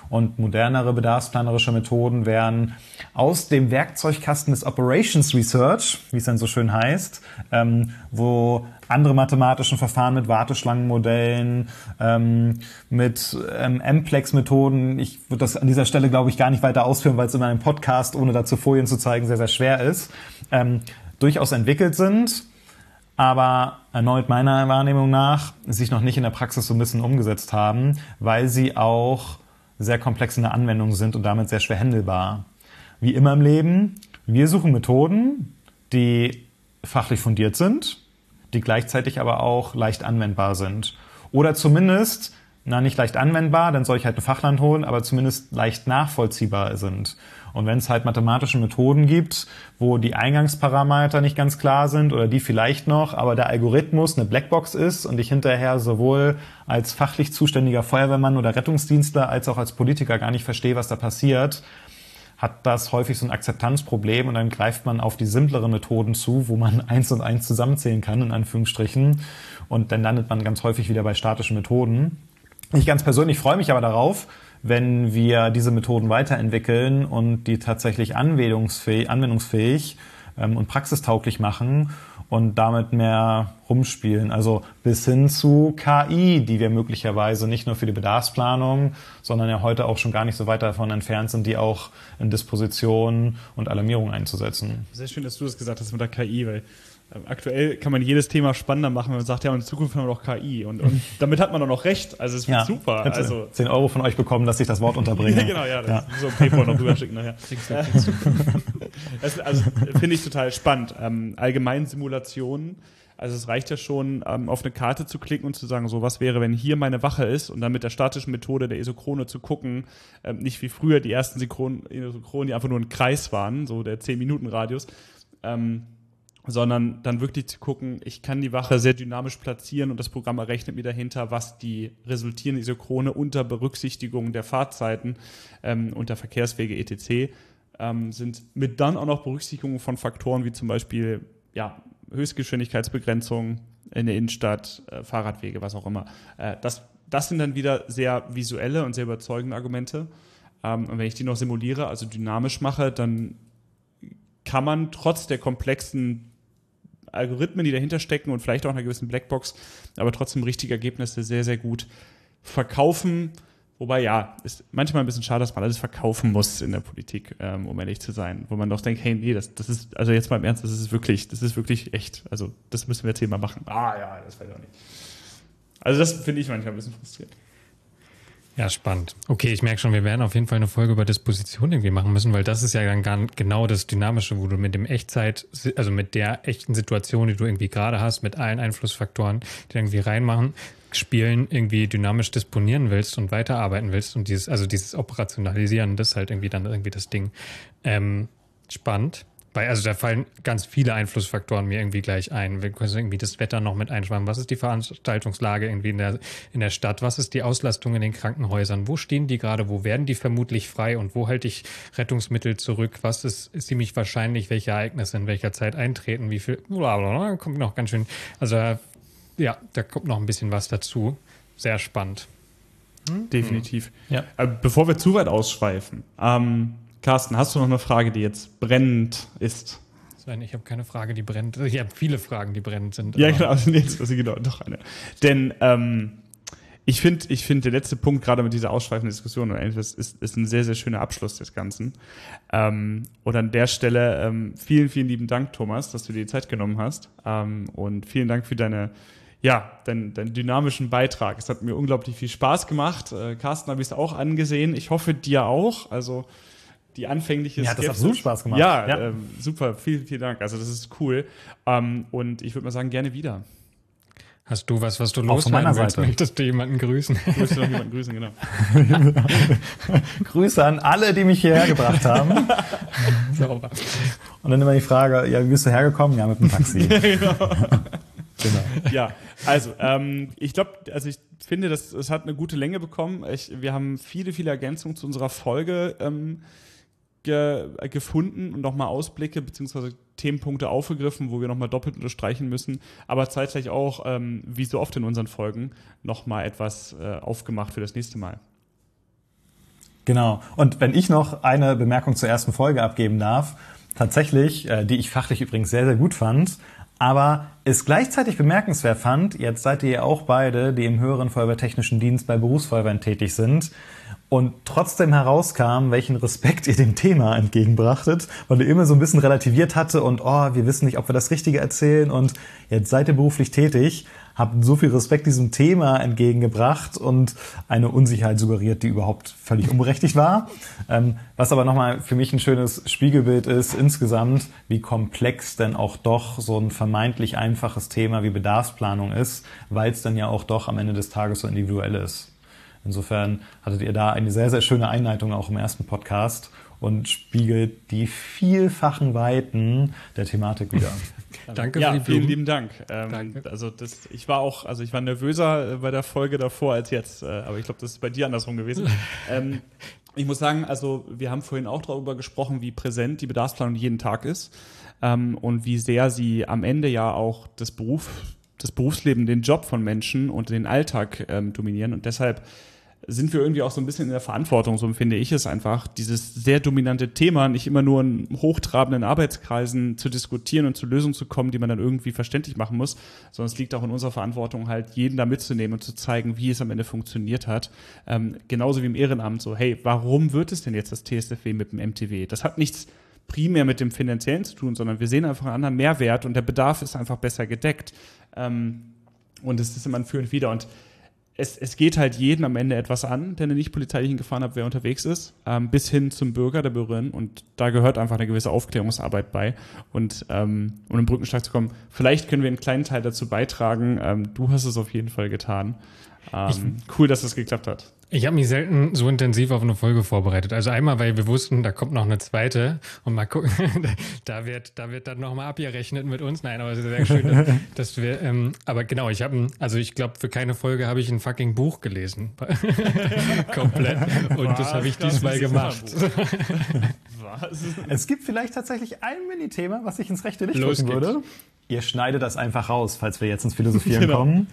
Und modernere bedarfsplanerische Methoden wären aus dem Werkzeugkasten des Operations Research, wie es dann so schön heißt, wo andere mathematischen Verfahren mit Warteschlangenmodellen, mit MPlex-Methoden, ich würde das an dieser Stelle, glaube ich, gar nicht weiter ausführen, weil es in einem Podcast, ohne dazu Folien zu zeigen, sehr, sehr schwer ist, durchaus entwickelt sind, aber erneut meiner Wahrnehmung nach sich noch nicht in der Praxis so ein bisschen umgesetzt haben, weil sie auch sehr komplex in der Anwendung sind und damit sehr schwer handelbar. Wie immer im Leben, wir suchen Methoden, die fachlich fundiert sind, die gleichzeitig aber auch leicht anwendbar sind. Oder zumindest, nicht leicht anwendbar, dann soll ich halt ein Fachland holen, aber zumindest leicht nachvollziehbar sind. Und wenn es halt mathematische Methoden gibt, wo die Eingangsparameter nicht ganz klar sind oder die vielleicht noch, aber der Algorithmus eine Blackbox ist und ich hinterher sowohl als fachlich zuständiger Feuerwehrmann oder Rettungsdienstler als auch als Politiker gar nicht verstehe, was da passiert, hat das häufig so ein Akzeptanzproblem und dann greift man auf die simpleren Methoden zu, wo man 1 und 1 zusammenzählen kann, in Anführungsstrichen. Und dann landet man ganz häufig wieder bei statischen Methoden. Ich ganz persönlich freue mich aber darauf, wenn wir diese Methoden weiterentwickeln und die tatsächlich anwendungsfähig und praxistauglich machen und damit mehr rumspielen. Also bis hin zu KI, die wir möglicherweise nicht nur für die Bedarfsplanung, sondern ja heute auch schon gar nicht so weit davon entfernt sind, die auch in Disposition und Alarmierung einzusetzen. Sehr schön, dass du das gesagt hast mit der KI, weil aktuell kann man jedes Thema spannender machen, wenn man sagt, ja, in Zukunft haben wir noch KI. Und damit hat man doch noch recht. Also es wird super. Also 10 Euro von euch bekommen, dass ich das Wort unterbringe. Ja, genau, ja. Das ist so ein PayPal noch rüberschicken nachher. Also finde ich total spannend. Allgemein Simulationen. Also es reicht ja schon, auf eine Karte zu klicken und zu sagen, so was wäre, wenn hier meine Wache ist und dann mit der statischen Methode der Isochrone zu gucken, nicht wie früher die ersten Isokronen, die einfach nur ein Kreis waren, so der 10-Minuten-Radius, sondern dann wirklich zu gucken, ich kann die Wache sehr dynamisch platzieren und das Programm errechnet mir dahinter, was die resultierende Isochrone unter Berücksichtigung der Fahrzeiten, unter Verkehrswege etc. Sind, mit dann auch noch Berücksichtigung von Faktoren wie zum Beispiel Höchstgeschwindigkeitsbegrenzung in der Innenstadt, Fahrradwege, was auch immer. Das sind dann wieder sehr visuelle und sehr überzeugende Argumente. Und wenn ich die noch simuliere, also dynamisch mache, dann kann man trotz der komplexen Algorithmen, die dahinter stecken und vielleicht auch einer gewissen Blackbox, aber trotzdem richtige Ergebnisse sehr, sehr gut verkaufen. Wobei, ist manchmal ein bisschen schade, dass man alles verkaufen muss in der Politik, um ehrlich zu sein. Wo man doch denkt, hey, nee, das ist, also jetzt mal im Ernst, das ist wirklich echt. Also das müssen wir jetzt hier mal machen. Das weiß ich auch nicht. Also das finde ich manchmal ein bisschen frustrierend. Ja, spannend. Okay, ich merke schon, wir werden auf jeden Fall eine Folge über Disposition irgendwie machen müssen, weil das ist ja dann genau das Dynamische, wo du mit dem also mit der echten Situation, die du irgendwie gerade hast, mit allen Einflussfaktoren, die irgendwie reinmachen, spielen, irgendwie dynamisch disponieren willst und weiterarbeiten willst und dieses Operationalisieren, das ist halt irgendwie dann irgendwie das Ding. Spannend. Also da fallen ganz viele Einflussfaktoren mir irgendwie gleich ein. Wir können irgendwie das Wetter noch mit einschreiben. Was ist die Veranstaltungslage irgendwie in der Stadt? Was ist die Auslastung in den Krankenhäusern? Wo stehen die gerade? Wo werden die vermutlich frei? Und wo halte ich Rettungsmittel zurück? Was ist ziemlich wahrscheinlich, welche Ereignisse in welcher Zeit eintreten? Wie viel? Blablabla, kommt noch ganz schön. Also ja, da kommt noch ein bisschen was dazu. Sehr spannend. Definitiv. Ja. Bevor wir zu weit ausschweifen, Carsten, hast du noch eine Frage, die jetzt brennend ist? Ich habe keine Frage, die brennt. Ich habe viele Fragen, die brennend sind. Ja, genau. Genau, doch eine. Denn ich finde, der letzte Punkt, gerade mit dieser ausschweifenden Diskussion, ist ein sehr, sehr schöner Abschluss des Ganzen. Und an der Stelle vielen, vielen lieben Dank, Thomas, dass du dir die Zeit genommen hast. Und vielen Dank für deinen dynamischen Beitrag. Es hat mir unglaublich viel Spaß gemacht. Carsten habe ich es auch angesehen. Ich hoffe, dir auch. Also die anfängliche Skepsis. Ja, das hat so Spaß gemacht. Ja. Super. Vielen, vielen Dank. Also das ist cool. Und ich würde mal sagen, gerne wieder. Hast du was du loswerden willst? Seite. Möchtest du jemanden grüßen? Ich möchte noch jemanden grüßen, genau. Grüße an alle, die mich hierher gebracht haben. Sauber. Und dann immer die Frage, wie bist du hergekommen? Ja, mit dem Taxi. Genau. Ja, also ich finde, es hat eine gute Länge bekommen. Wir haben viele, viele Ergänzungen zu unserer Folge gefunden und nochmal Ausblicke bzw. Themenpunkte aufgegriffen, wo wir nochmal doppelt unterstreichen müssen, aber zeitgleich auch, wie so oft in unseren Folgen, nochmal etwas aufgemacht für das nächste Mal. Genau. Und wenn ich noch eine Bemerkung zur ersten Folge abgeben darf, tatsächlich, die ich fachlich übrigens sehr, sehr gut fand, aber es gleichzeitig bemerkenswert fand, jetzt seid ihr ja auch beide, die im höheren Feuerwehrtechnischen Dienst bei Berufsfeuerwehren tätig sind, und trotzdem herauskam, welchen Respekt ihr dem Thema entgegenbrachtet, weil ihr immer so ein bisschen relativiert hatte und wir wissen nicht, ob wir das Richtige erzählen, und jetzt seid ihr beruflich tätig, habt so viel Respekt diesem Thema entgegengebracht und eine Unsicherheit suggeriert, die überhaupt völlig unberechtigt war. Was aber nochmal für mich ein schönes Spiegelbild ist insgesamt, wie komplex denn auch doch so ein vermeintlich einfaches Thema wie Bedarfsplanung ist, weil es dann ja auch doch am Ende des Tages so individuell ist. Insofern hattet ihr da eine sehr, sehr schöne Einleitung auch im ersten Podcast und spiegelt die vielfachen Weiten der Thematik wieder. Danke für die Blumen. Vielen lieben Dank. Danke. Ich war nervöser bei der Folge davor als jetzt, aber ich glaube, das ist bei dir andersrum gewesen. Ich muss sagen, also wir haben vorhin auch darüber gesprochen, wie präsent die Bedarfsplanung jeden Tag ist und wie sehr sie am Ende ja auch das Berufsleben, den Job von Menschen und den Alltag dominieren, und deshalb sind wir irgendwie auch so ein bisschen in der Verantwortung, so empfinde ich es einfach, dieses sehr dominante Thema nicht immer nur in hochtrabenden Arbeitskreisen zu diskutieren und zu Lösungen zu kommen, die man dann irgendwie verständlich machen muss, sondern es liegt auch in unserer Verantwortung, halt jeden da mitzunehmen und zu zeigen, wie es am Ende funktioniert hat. Genauso wie im Ehrenamt so, hey, warum wird es denn jetzt das TSFW mit dem MTW? Das hat nichts primär mit dem Finanziellen zu tun, sondern wir sehen einfach einen anderen Mehrwert und der Bedarf ist einfach besser gedeckt. Und es ist immer ein Für und Wider, und es geht halt jeden am Ende etwas an, der eine nicht polizeilichen Gefahrenabwehr unterwegs ist, bis hin zum Bürger, der Bürgerin, und da gehört einfach eine gewisse Aufklärungsarbeit bei, und um im Brückenschlag zu kommen, vielleicht können wir einen kleinen Teil dazu beitragen, du hast es auf jeden Fall getan. Cool, dass es geklappt hat. Ich habe mich selten so intensiv auf eine Folge vorbereitet. Also einmal, weil wir wussten, da kommt noch eine zweite, und mal gucken, da wird dann nochmal abgerechnet mit uns. Nein, aber es ist sehr schön, dass wir, aber genau, ich glaube, für keine Folge habe ich ein fucking Buch gelesen. Komplett. Und das habe ich diesmal gemacht. Was? Es gibt vielleicht tatsächlich ein Mini-Thema, was ich ins rechte Licht rücken würde. Ihr schneidet das einfach raus, falls wir jetzt ins Philosophieren kommen.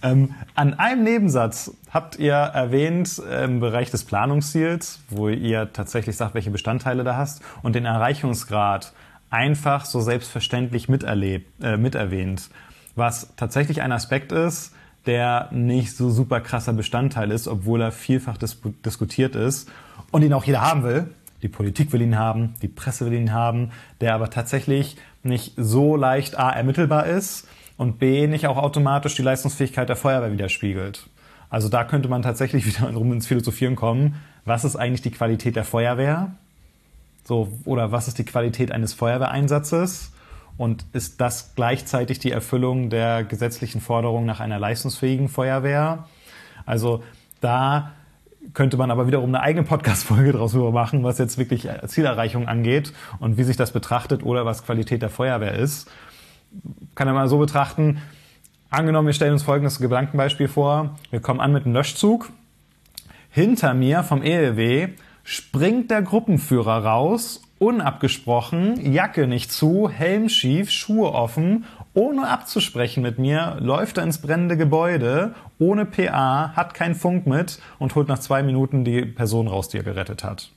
An einem Nebensatz habt ihr erwähnt, im Bereich des Planungsziels, wo ihr tatsächlich sagt, welche Bestandteile da hast, und den Erreichungsgrad einfach so selbstverständlich miterwähnt. Was tatsächlich ein Aspekt ist, der nicht so super krasser Bestandteil ist, obwohl er vielfach diskutiert ist und ihn auch jeder haben will. Die Politik will ihn haben, die Presse will ihn haben, der aber tatsächlich nicht so leicht A, ermittelbar ist, und B, nicht auch automatisch die Leistungsfähigkeit der Feuerwehr widerspiegelt. Also da könnte man tatsächlich wieder ins Philosophieren kommen. Was ist eigentlich die Qualität der Feuerwehr? Oder was ist die Qualität eines Feuerwehreinsatzes? Und ist das gleichzeitig die Erfüllung der gesetzlichen Forderung nach einer leistungsfähigen Feuerwehr? Also da könnte man aber wiederum eine eigene Podcast-Folge draus machen, was jetzt wirklich Zielerreichung angeht und wie sich das betrachtet oder was Qualität der Feuerwehr ist. Kann man mal so betrachten. Angenommen, wir stellen uns folgendes Gedankenbeispiel vor. Wir kommen an mit einem Löschzug. Hinter mir vom ELW springt der Gruppenführer raus, unabgesprochen, Jacke nicht zu, Helm schief, Schuhe offen, ohne abzusprechen mit mir, läuft er ins brennende Gebäude, ohne PA, hat keinen Funk mit und holt nach 2 Minuten die Person raus, die er gerettet hat.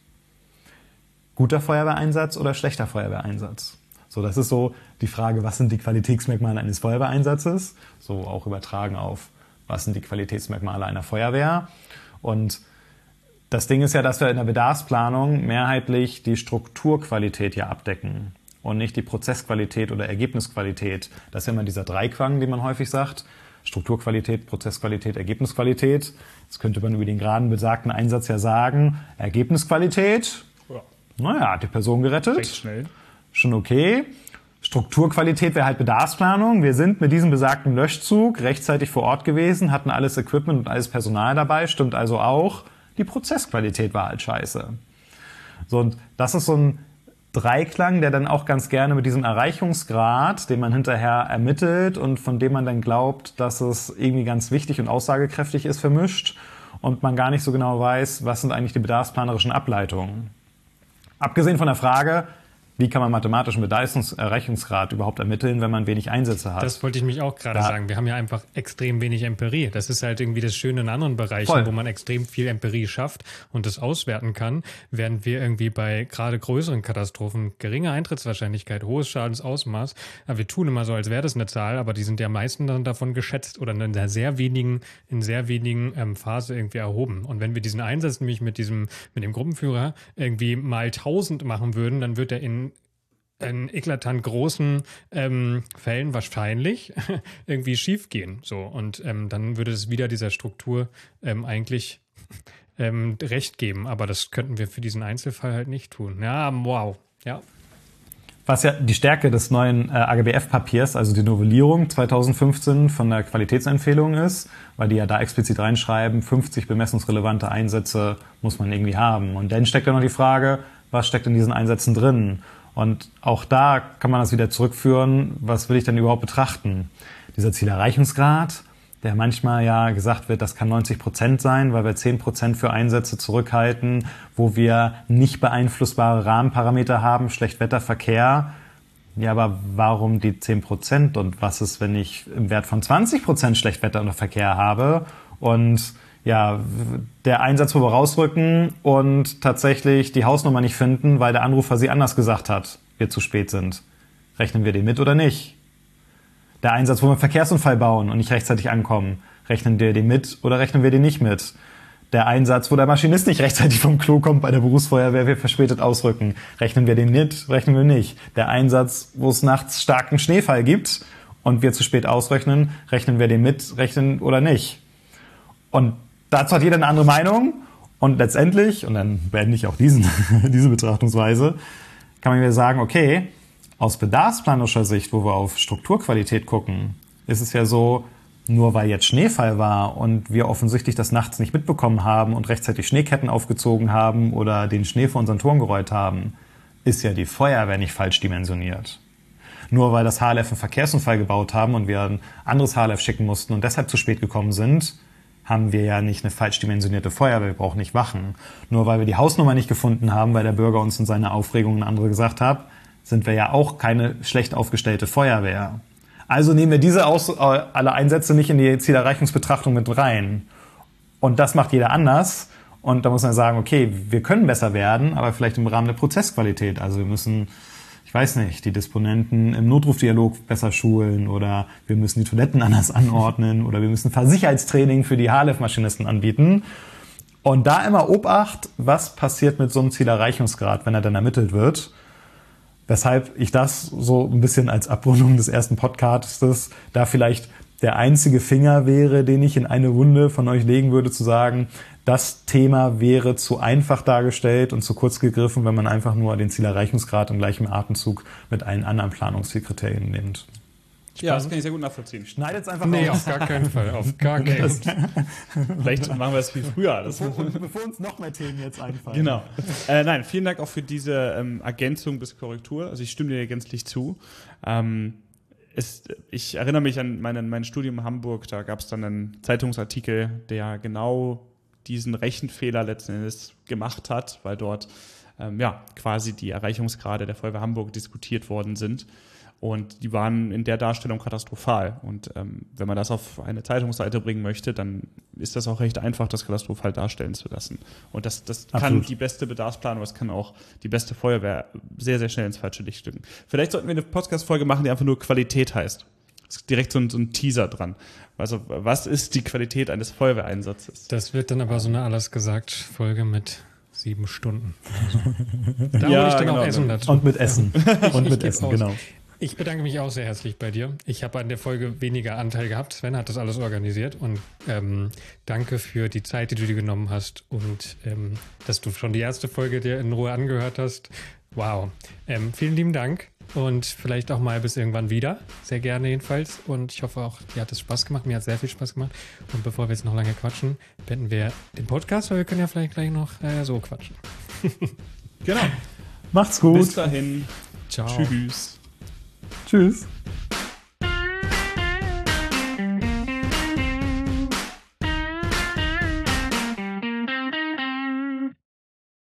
Guter Feuerwehreinsatz oder schlechter Feuerwehreinsatz? So, das ist so die Frage, was sind die Qualitätsmerkmale eines Feuerwehreinsatzes? So auch übertragen auf, was sind die Qualitätsmerkmale einer Feuerwehr? Und das Ding ist ja, dass wir in der Bedarfsplanung mehrheitlich die Strukturqualität ja abdecken und nicht die Prozessqualität oder Ergebnisqualität. Das ist ja immer dieser Dreiklang, den man häufig sagt. Strukturqualität, Prozessqualität, Ergebnisqualität. Jetzt könnte man über den gerade besagten Einsatz ja sagen, Ergebnisqualität, naja, hat die Person gerettet. Recht schnell. Schon okay. Strukturqualität wäre halt Bedarfsplanung. Wir sind mit diesem besagten Löschzug rechtzeitig vor Ort gewesen, hatten alles Equipment und alles Personal dabei, stimmt also auch. Die Prozessqualität war halt scheiße. So, und das ist so ein Dreiklang, der dann auch ganz gerne mit diesem Erreichungsgrad, den man hinterher ermittelt und von dem man dann glaubt, dass es irgendwie ganz wichtig und aussagekräftig ist, vermischt und man gar nicht so genau weiß, was sind eigentlich die bedarfsplanerischen Ableitungen. Abgesehen von der Frage, Wie kann man mathematischen Erreichungsgrad überhaupt ermitteln, wenn man wenig Einsätze hat? Das wollte ich mich auch gerade sagen. Wir haben ja einfach extrem wenig Empirie. Das ist halt irgendwie das Schöne in anderen Bereichen, wo man extrem viel Empirie schafft und das auswerten kann, während wir irgendwie bei gerade größeren Katastrophen geringe Eintrittswahrscheinlichkeit, hohes Schadensausmaß, aber wir tun immer so, als wäre das eine Zahl, aber die sind ja meistens dann davon geschätzt oder in sehr wenigen Phase irgendwie erhoben. Und wenn wir diesen Einsatz nämlich mit dem Gruppenführer irgendwie mal 1000 machen würden, dann wird er in eklatant großen Fällen wahrscheinlich irgendwie schief gehen. So. Und dann würde es wieder dieser Struktur eigentlich recht geben. Aber das könnten wir für diesen Einzelfall halt nicht tun. Ja, wow. Ja. Was ja die Stärke des neuen AGBF-Papiers, also die Novellierung 2015 von der Qualitätsempfehlung ist, weil die ja da explizit reinschreiben, 50 bemessungsrelevante Einsätze muss man irgendwie haben. Und dann steckt ja noch die Frage, was steckt in diesen Einsätzen drin? Und auch da kann man das wieder zurückführen, was will ich denn überhaupt betrachten? Dieser Zielerreichungsgrad, der manchmal ja gesagt wird, das kann 90% sein, weil wir 10% für Einsätze zurückhalten, wo wir nicht beeinflussbare Rahmenparameter haben, Schlechtwetterverkehr. Ja, aber warum die 10%? Und was ist, wenn ich im Wert von 20% Schlechtwetter und Verkehr habe? Und ja, der Einsatz, wo wir rausrücken und tatsächlich die Hausnummer nicht finden, weil der Anrufer sie anders gesagt hat, wir zu spät sind. Rechnen wir den mit oder nicht? Der Einsatz, wo wir einen Verkehrsunfall bauen und nicht rechtzeitig ankommen, rechnen wir den mit oder rechnen wir den nicht mit? Der Einsatz, wo der Maschinist nicht rechtzeitig vom Klo kommt bei der Berufsfeuerwehr, wir verspätet ausrücken, rechnen wir den mit, rechnen wir nicht? Der Einsatz, wo es nachts starken Schneefall gibt und wir zu spät ausrechnen, rechnen wir den mit, rechnen oder nicht? Und dazu hat jeder eine andere Meinung und letztendlich, und dann beende ich auch diese Betrachtungsweise, kann man wieder sagen, okay, aus bedarfsplanerischer Sicht, wo wir auf Strukturqualität gucken, ist es ja so, nur weil jetzt Schneefall war und wir offensichtlich das nachts nicht mitbekommen haben und rechtzeitig Schneeketten aufgezogen haben oder den Schnee vor unseren Toren gerollt haben, ist ja die Feuerwehr nicht falsch dimensioniert. Nur weil das HLF einen Verkehrsunfall gebaut haben und wir ein anderes HLF schicken mussten und deshalb zu spät gekommen sind, haben wir ja nicht eine falsch dimensionierte Feuerwehr, wir brauchen nicht Wachen. Nur weil wir die Hausnummer nicht gefunden haben, weil der Bürger uns in seiner Aufregung eine andere gesagt hat, sind wir ja auch keine schlecht aufgestellte Feuerwehr. Also nehmen wir alle Einsätze nicht in die Zielerreichungsbetrachtung mit rein. Und das macht jeder anders. Und da muss man sagen, okay, wir können besser werden, aber vielleicht im Rahmen der Prozessqualität. Also wir müssen, ich weiß nicht, die Disponenten im Notrufdialog besser schulen oder wir müssen die Toiletten anders anordnen oder wir müssen Fahrsicherheitstraining für die HLF-Maschinisten anbieten. Und da immer Obacht, was passiert mit so einem Zielerreichungsgrad, wenn er dann ermittelt wird. Weshalb ich das so ein bisschen als Abrundung des ersten Podcastes da vielleicht der einzige Finger wäre, den ich in eine Wunde von euch legen würde, zu sagen, das Thema wäre zu einfach dargestellt und zu kurz gegriffen, wenn man einfach nur den Zielerreichungsgrad im gleichen Atemzug mit allen anderen Planungskriterien nimmt. Ja, das kann ich sehr gut nachvollziehen. Schneidet es einfach Nee, raus. auf gar keinen Fall. Auf gar keinen Fall. Vielleicht machen wir es wie früher. Bevor uns noch mehr Themen jetzt einfallen. Genau. Nein, vielen Dank auch für diese Ergänzung bis Korrektur. Also ich stimme dir gänzlich zu. Ich erinnere mich an mein Studium in Hamburg, da gab es dann einen Zeitungsartikel, der genau diesen Rechenfehler letzten Endes gemacht hat, weil dort quasi die Erreichungsgrade der Feuerwehr Hamburg diskutiert worden sind. Und die waren in der Darstellung katastrophal. Und wenn man das auf eine Zeitungsseite bringen möchte, dann ist das auch recht einfach, das katastrophal darstellen zu lassen. Und das kann die beste Bedarfsplanung, das kann auch die beste Feuerwehr sehr, sehr schnell ins falsche Licht stücken. Vielleicht sollten wir eine Podcast-Folge machen, die einfach nur Qualität heißt. Es ist direkt so ein Teaser dran. Also, was ist die Qualität eines Feuerwehreinsatzes? Das wird dann aber so eine Alles-gesagt-Folge mit 7 Stunden. Also, da Ja, hole ich dann genau. auch Essen dazu. Und mit Essen. Und mit geb Essen, aus. genau. Ich bedanke mich auch sehr herzlich bei dir. Ich habe an der Folge weniger Anteil gehabt. Sven hat das alles organisiert und danke für die Zeit, die du dir genommen hast und dass du schon die erste Folge dir in Ruhe angehört hast. Wow. Vielen lieben Dank und vielleicht auch mal bis irgendwann wieder. Sehr gerne jedenfalls und ich hoffe auch, dir hat es Spaß gemacht. Mir hat es sehr viel Spaß gemacht. Und bevor wir jetzt noch lange quatschen, beenden wir den Podcast, weil wir können ja vielleicht gleich noch so quatschen. Genau. Macht's gut. Bis dahin. Ciao. Tschüss. Tschüss.